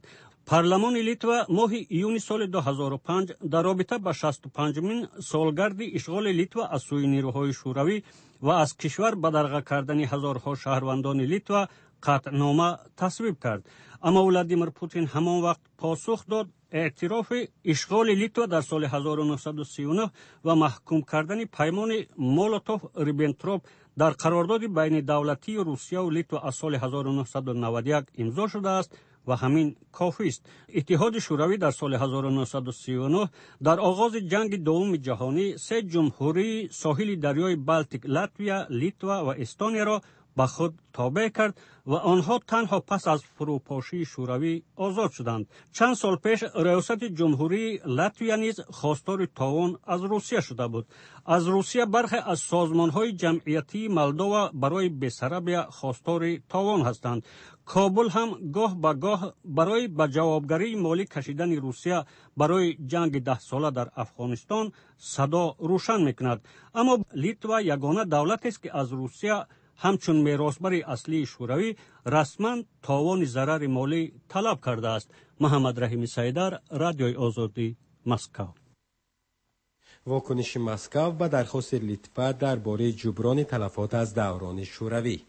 پارلمان لیتوا ماه ایون سال دو هزار و پنج در رابطه با شصت و پنجمین سالگرد اشغال لیتوا از سوی نیروهای شوروی و از کشور به درغه کردن هزارها شهروندان لیتوا قطعنامه تصویب کرد. اما ولادیمیر پوتین همان وقت پاسخ داد اعتراف اشغال لیتوا در سال هزار و نهصد و سی و نه و محکوم کردن پیمان مولوتوف ریبنتروپ در قرارداد بین دولتی روسیه و لیتوا از سال هزار و نهصد و نود و یک امضا شده است و همین کافی است. اتحاد شوروی در سال هزار و نهصد و سی و نه در آغاز جنگ دوم جهانی سه جمهوری ساحل دریای بالتیک لاتویا، لیتوا و استونیا را به خود تابع کرد و آنها تنها پس از فروپاشی شوروی آزاد شدند. چند سال پیش ریاست جمهوری لاتویا نیز خواستار تاوان از روسیه شده بود. از روسیه برخی از سازمان‌های جمعیتی مولدووا برای بسرابیا خواستار تاوان هستند. کابل هم گاه به گاه برای به جوابگری مالی کشیدن روسیه برای جنگ ده ساله در افغانستان صدا روشن میکند. اما لیتوا یگانه دولت است که از روسیه همچون میراثبر اصلی شوروی رسما تاوان ضرر مالی طلب کرده است. محمد رحیم سیدر، رادیوی آزادی، مسکو. واکنش مسکو به درخواست لیتوا درباره جبران تلفات از دوران شوروی.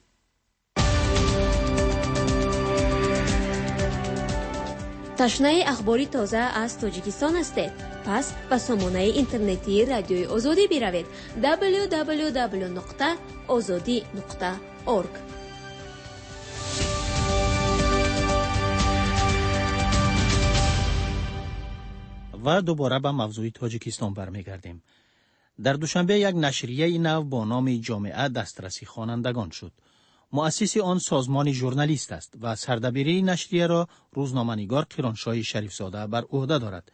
تشنه اخباری تازه از تاجیکستان هستید؟ پس به سامانه اینترنتی رادیوی آزادی بروید دبلیو دبلیو دبلیو نقطه آزادی نقطه اورگ. و دوباره به موضوع تاجیکستان برمیگردیم. در دوشنبه یک نشریه نو با نام جامعه دسترسی خوانندگان شد. مؤسس آن سازمان ژورنالیست است و سردبیری نشریه را روزنامه‌نگار قیرانشاه شریفزاده بر عهده دارد.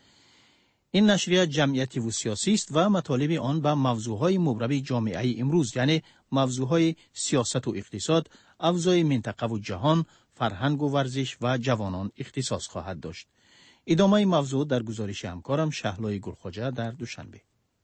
این نشریه جمعیتی و سیاسی است و مطالب آن به موضوعهای مبرم جامعه امروز، یعنی موضوعهای سیاست و اقتصاد، اوضاع منطقه و جهان، فرهنگ و ورزش و جوانان اختصاص خواهد داشت. ادامه موضوع در گزارش همکارم شهلای گلخواجه در دوشنبه.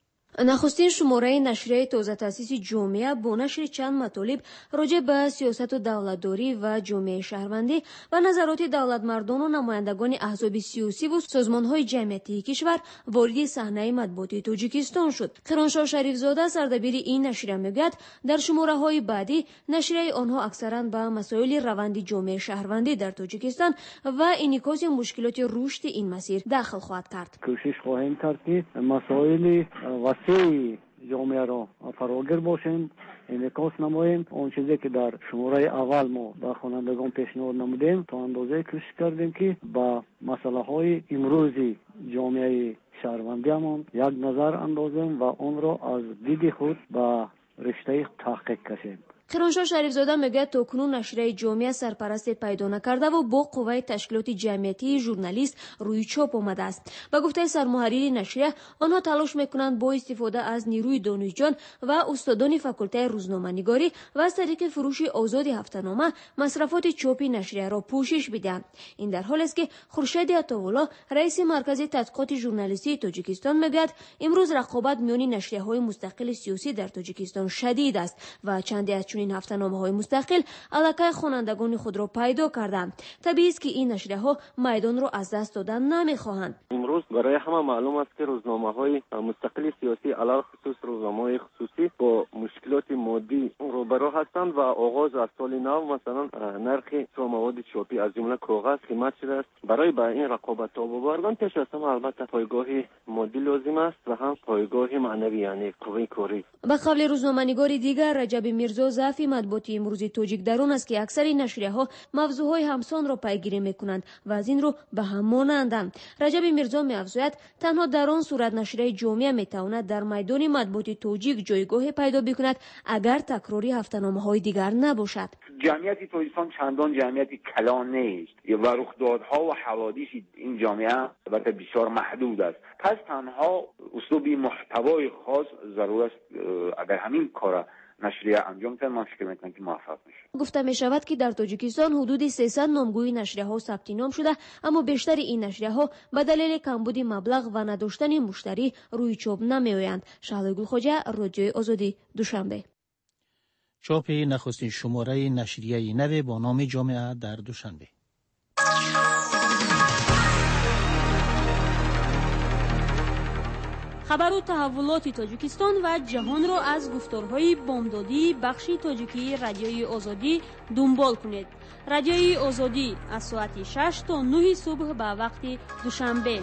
نخستین شماره نشریه تازه تأسیس جامعه با نشر چند مطالب راجع به سیاست و دولتداری و جامعه شهروندی و نظرات دولتمردان و نمایندگان احزاب سیاسی و سازمان‌های جمعیتی کشور وارد صحنه مطبوعاتی تاجیکستان شد. قیرانشاه شریفزاده سردبیر این نشریه میگوید در شماره‌های بعدی نشریه آنها اکثراً به مسائل روند جامعه شهروندی در تاجیکستان و انعکاس مشکلات رشد این مسیر دخل خواهد کرد. کوشش خواهیم کرد که مسائل وسیع جامعه را فراگیر باشیم، انعکاس نماییم. اون چیزی که در شماره اول ما به خوانندگان پیشنهاد نمودیم تا اندازه کوشش کردیم که با مسئله های امروزی جامعه شهروندیمان یک نظر اندازیم و اون را از دید خود به رشته تحقیق کشیم. قیرانشاه شریفزاده میگه تا کنون نشریه جامعه سرپرست پیدا نکرده و با قوه تشکیلات جمعیتی ژورنالیست روی چاپ آمده است. به گفته سرمحرر نشریه، آنها تلاش میکنند با استفاده از نیروی دانشجویان و استادان فاکولته روزنامه‌نگاری و از طریق فروش آزاد هفته‌نامه مصرفات چاپی نشریه را پوشش بدهند. این در حالی است که خورشید عطاولا رئیس مرکز تحقیقات ژورنالیستی تاجیکستان میگوید امروز رقابت میان نشریه‌های مستقل سیاسی در تاجیکستان شدید است و چندی از این هفته‌نامه‌های مستقل علاقه خوانندگان خود را پیدا کردند. طبیعی است که این نشریه‌ها میدان را از دست دادن نمی‌خواهند. امروز برای همه معلوم است که روزنامه‌های مستقل سیاسی علاوه خصوص روزنامه‌های خصوصی با مشکلات مادی روبرو هستند و آغاز از سال نو مثلا نرخ مواد چاپی از جمله کاغذ قیمت شده است. برای با این رقابت تاب آوردن پیش از همه البته پایگاه مادی لازم است و هم پایگاه معنوی، یعنی قوه کاری. به قول روزنامه‌نگار دیگر رجب میرزا ضعف مطبوعاتی امروزی تاجیک در آن است که اکثر نشریه‌ها موضوعهای همسان را پیگیری می‌کنند و از این رو به هم مانندند. رجب میرزا می‌افزاید تنها در آن صورت نشریه جامعه می‌تواند در میدان مطبوعاتی تاجیک جایگاه پیدا بکند اگر تکراری هفته‌نامه‌های دیگر نباشد. جمعیت تاجیکستان چندان جمعیت کلان نیست و رخدادها و حوادث این جامعه البته بسیار محدود است. پس تنها اسلوبی محتوای خاص ضرورت است. اگر همین کار نشریه انجام کنه من فکر میکنم که موفق میشه. گفته می شود که در تاجیکستان حدود سیصد نامگوی نشریه ها ثبت نام شده، اما بیشتر این نشریه ها به دلیل کمبود مبلغ و نداشتن مشتری روی چاپ نمی آیند. شهلا گلخواجه، رادیوی آزادی، دوشنبه. چاپ نخستین شماره نشریه نو با نام جامعه در دوشنبه. خبر و تحولات تاجیکستان و جهان را از گفتارهای بامدادی بخش تاجیکی رادیوی آزادی دنبال کنید. رادیوی آزادی از ساعت شش تا نه صبح به وقت دوشنبه.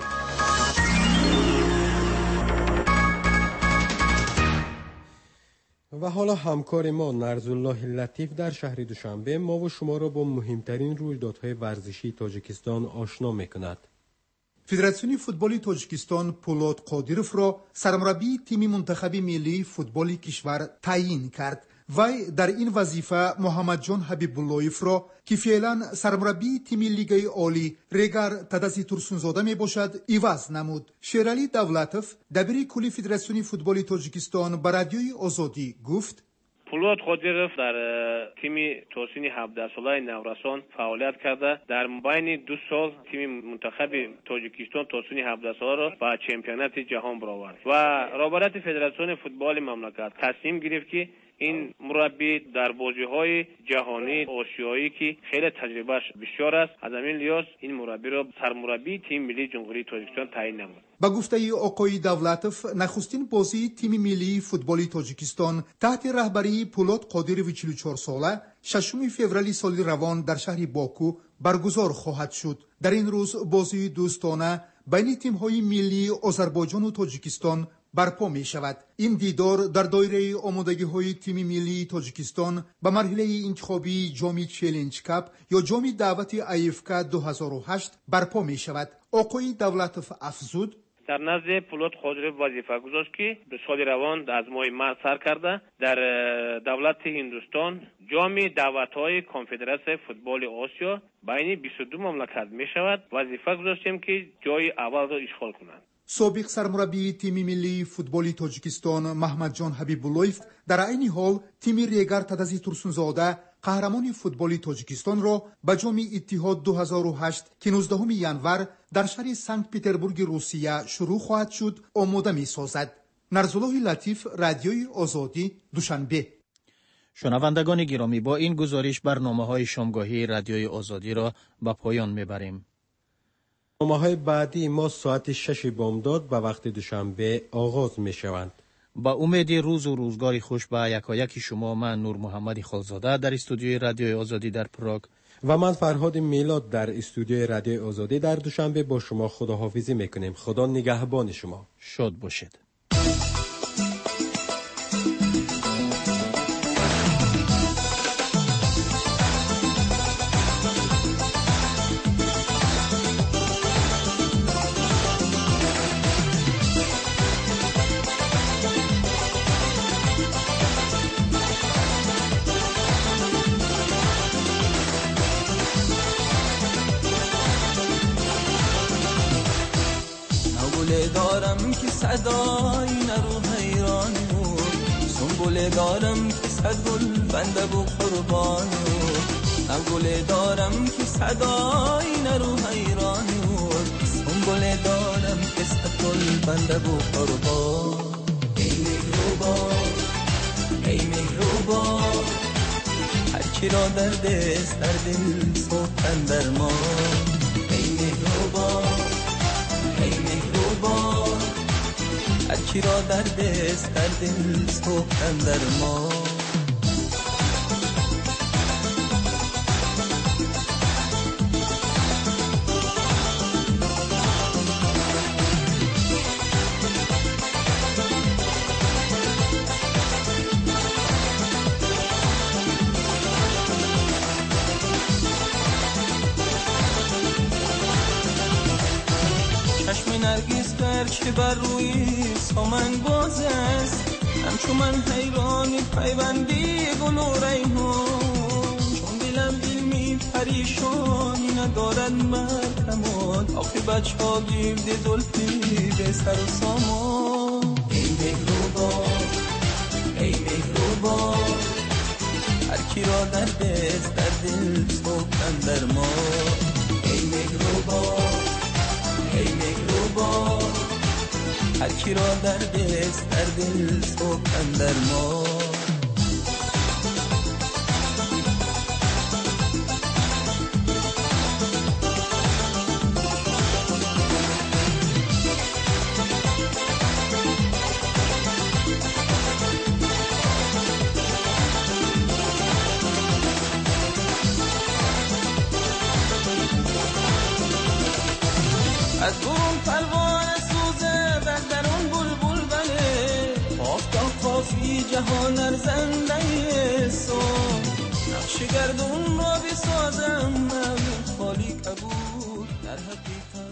و حالا همکار ما نرزالله لطیف در شهر دوشنبه ما و شما را با مهمترین رویدادهای ورزشی تاجیکستان آشنا می‌کند. فدراسیون فوتبال تاجیکستان پولاد قادیروف را سرمربی تیم منتخب ملی فوتبال کشور تعیین کرد. وی در این وظیفه محمد جان حبیب اللهیف را که فعلا سرمربی تیم لیگ عالی ریگر تدسی ترسونزاده می باشد عوض نمود. شیرعلی دولتوف دبیر کل فدراسیون فوتبال تاجیکستان به رادیوی آزادی گفت: پولاد قادیروف در تیم توسین هفده ساله نورسان فعالیت کرده. در بین دو سال تیم منتخب تاجیکستان توسین هفده ساله را به چمپیونات جهان برآورد و رهبری فدراسیون فوتبال مملکت تصمیم گرفت که این مربی در بازی‌های جهانی آسیایی که خیلی تجربهش بسیار است، از همین لحاظ این مربی را سرمربی تیم ملی جمهوری تاجیکستان تعیین نمود. با گفته آقای دولتوف نخستین بازی تیم ملی فوتبال تاجیکستان تحت رهبری پولاد قادیروف چهل و چهار ساله ششم فوریه سال روان در شهر باکو برگزار خواهد شد. در این روز بازی دوستانه بین تیم‌های ملی آذربایجان و تاجیکستان برپا می شود. این دیدار در دایره آمادگی های تیم ملی تاجیکستان به مرحله انتخابی جام چالش کاپ یا جام دعوت ایفکا دو هزار و هشت برپا می شود. آقای دولتوف افزود: در نزد پولاد قادیروف وظیفه گذاشت که به سال روان از ماه مارس سر کرده در دولت هندوستان جام دعوت‌های کنفدراسیون فوتبال آسیا بین بیست و دو مملکت می شود. وظیفه گذاشتیم که جای اول را اشغال کنند. سابق سرمربی تیم ملی فوتبال تاجیکستان محمد جان حبیب اللهیف در عین حال تیم ریگر تدزی ترسونزاده قهرمان فوتبال تاجیکستان را به جام اتحاد دو هزار و هشت که نوزدهم ینور در شهر سنت پتربورگ روسیه شروع خواهد شد آماده می سازد. نرزالله لطیف، رادیوی آزادی، دوشنبه. شنوندگان گرامی، با این گزارش برنامه‌های شامگاهی رادیوی آزادی را به پایان میبریم. برنامه‌های بعدی ما ساعت شش بامداد به وقت دوشنبه آغاز می شوند. با امید روز و روزگاری خوش به یکایک شما، من نور محمد خالزاده در استودیوی رادیوی آزادی در پراگ و من فرهاد میلاد در استودیوی رادیوی آزادی در دوشنبه با شما خداحافظی میکنیم. خدا نگهبان شما. شاد باشید. دارم که صدای نرو حیران بود، سنبوله دارم که صد گل بنده بو قربان بود، نگوله دارم که صدای نرو حیران بود، سنبوله دارم که صد گل بنده بو قربان. ای مهربان ای مهربان، هر کی را درد است در دل سوختن درمان. ای مهربان ای مهربان، هر کی را درد است در دل سوختن درمان. نرگس بر که بر روی سامنگ باز است، همچون من حیران پیوندی گل و ریحان، چون دلم علمی پریشانی ندارد مرکمان، آخی بچه ها گیرده زلفی به سر و سامان. ای مهربان ای مهربان، هر کی را درد است در دل سوختن درمان. ای مهربان ای مهربان، هر کی را درد است در دل سوختن درمان. از برون پروانه سوزه در درون بلبل بله آفتاب قافی جهان ارزنده سو نقش گردون را بسازم من خالی کبود در حد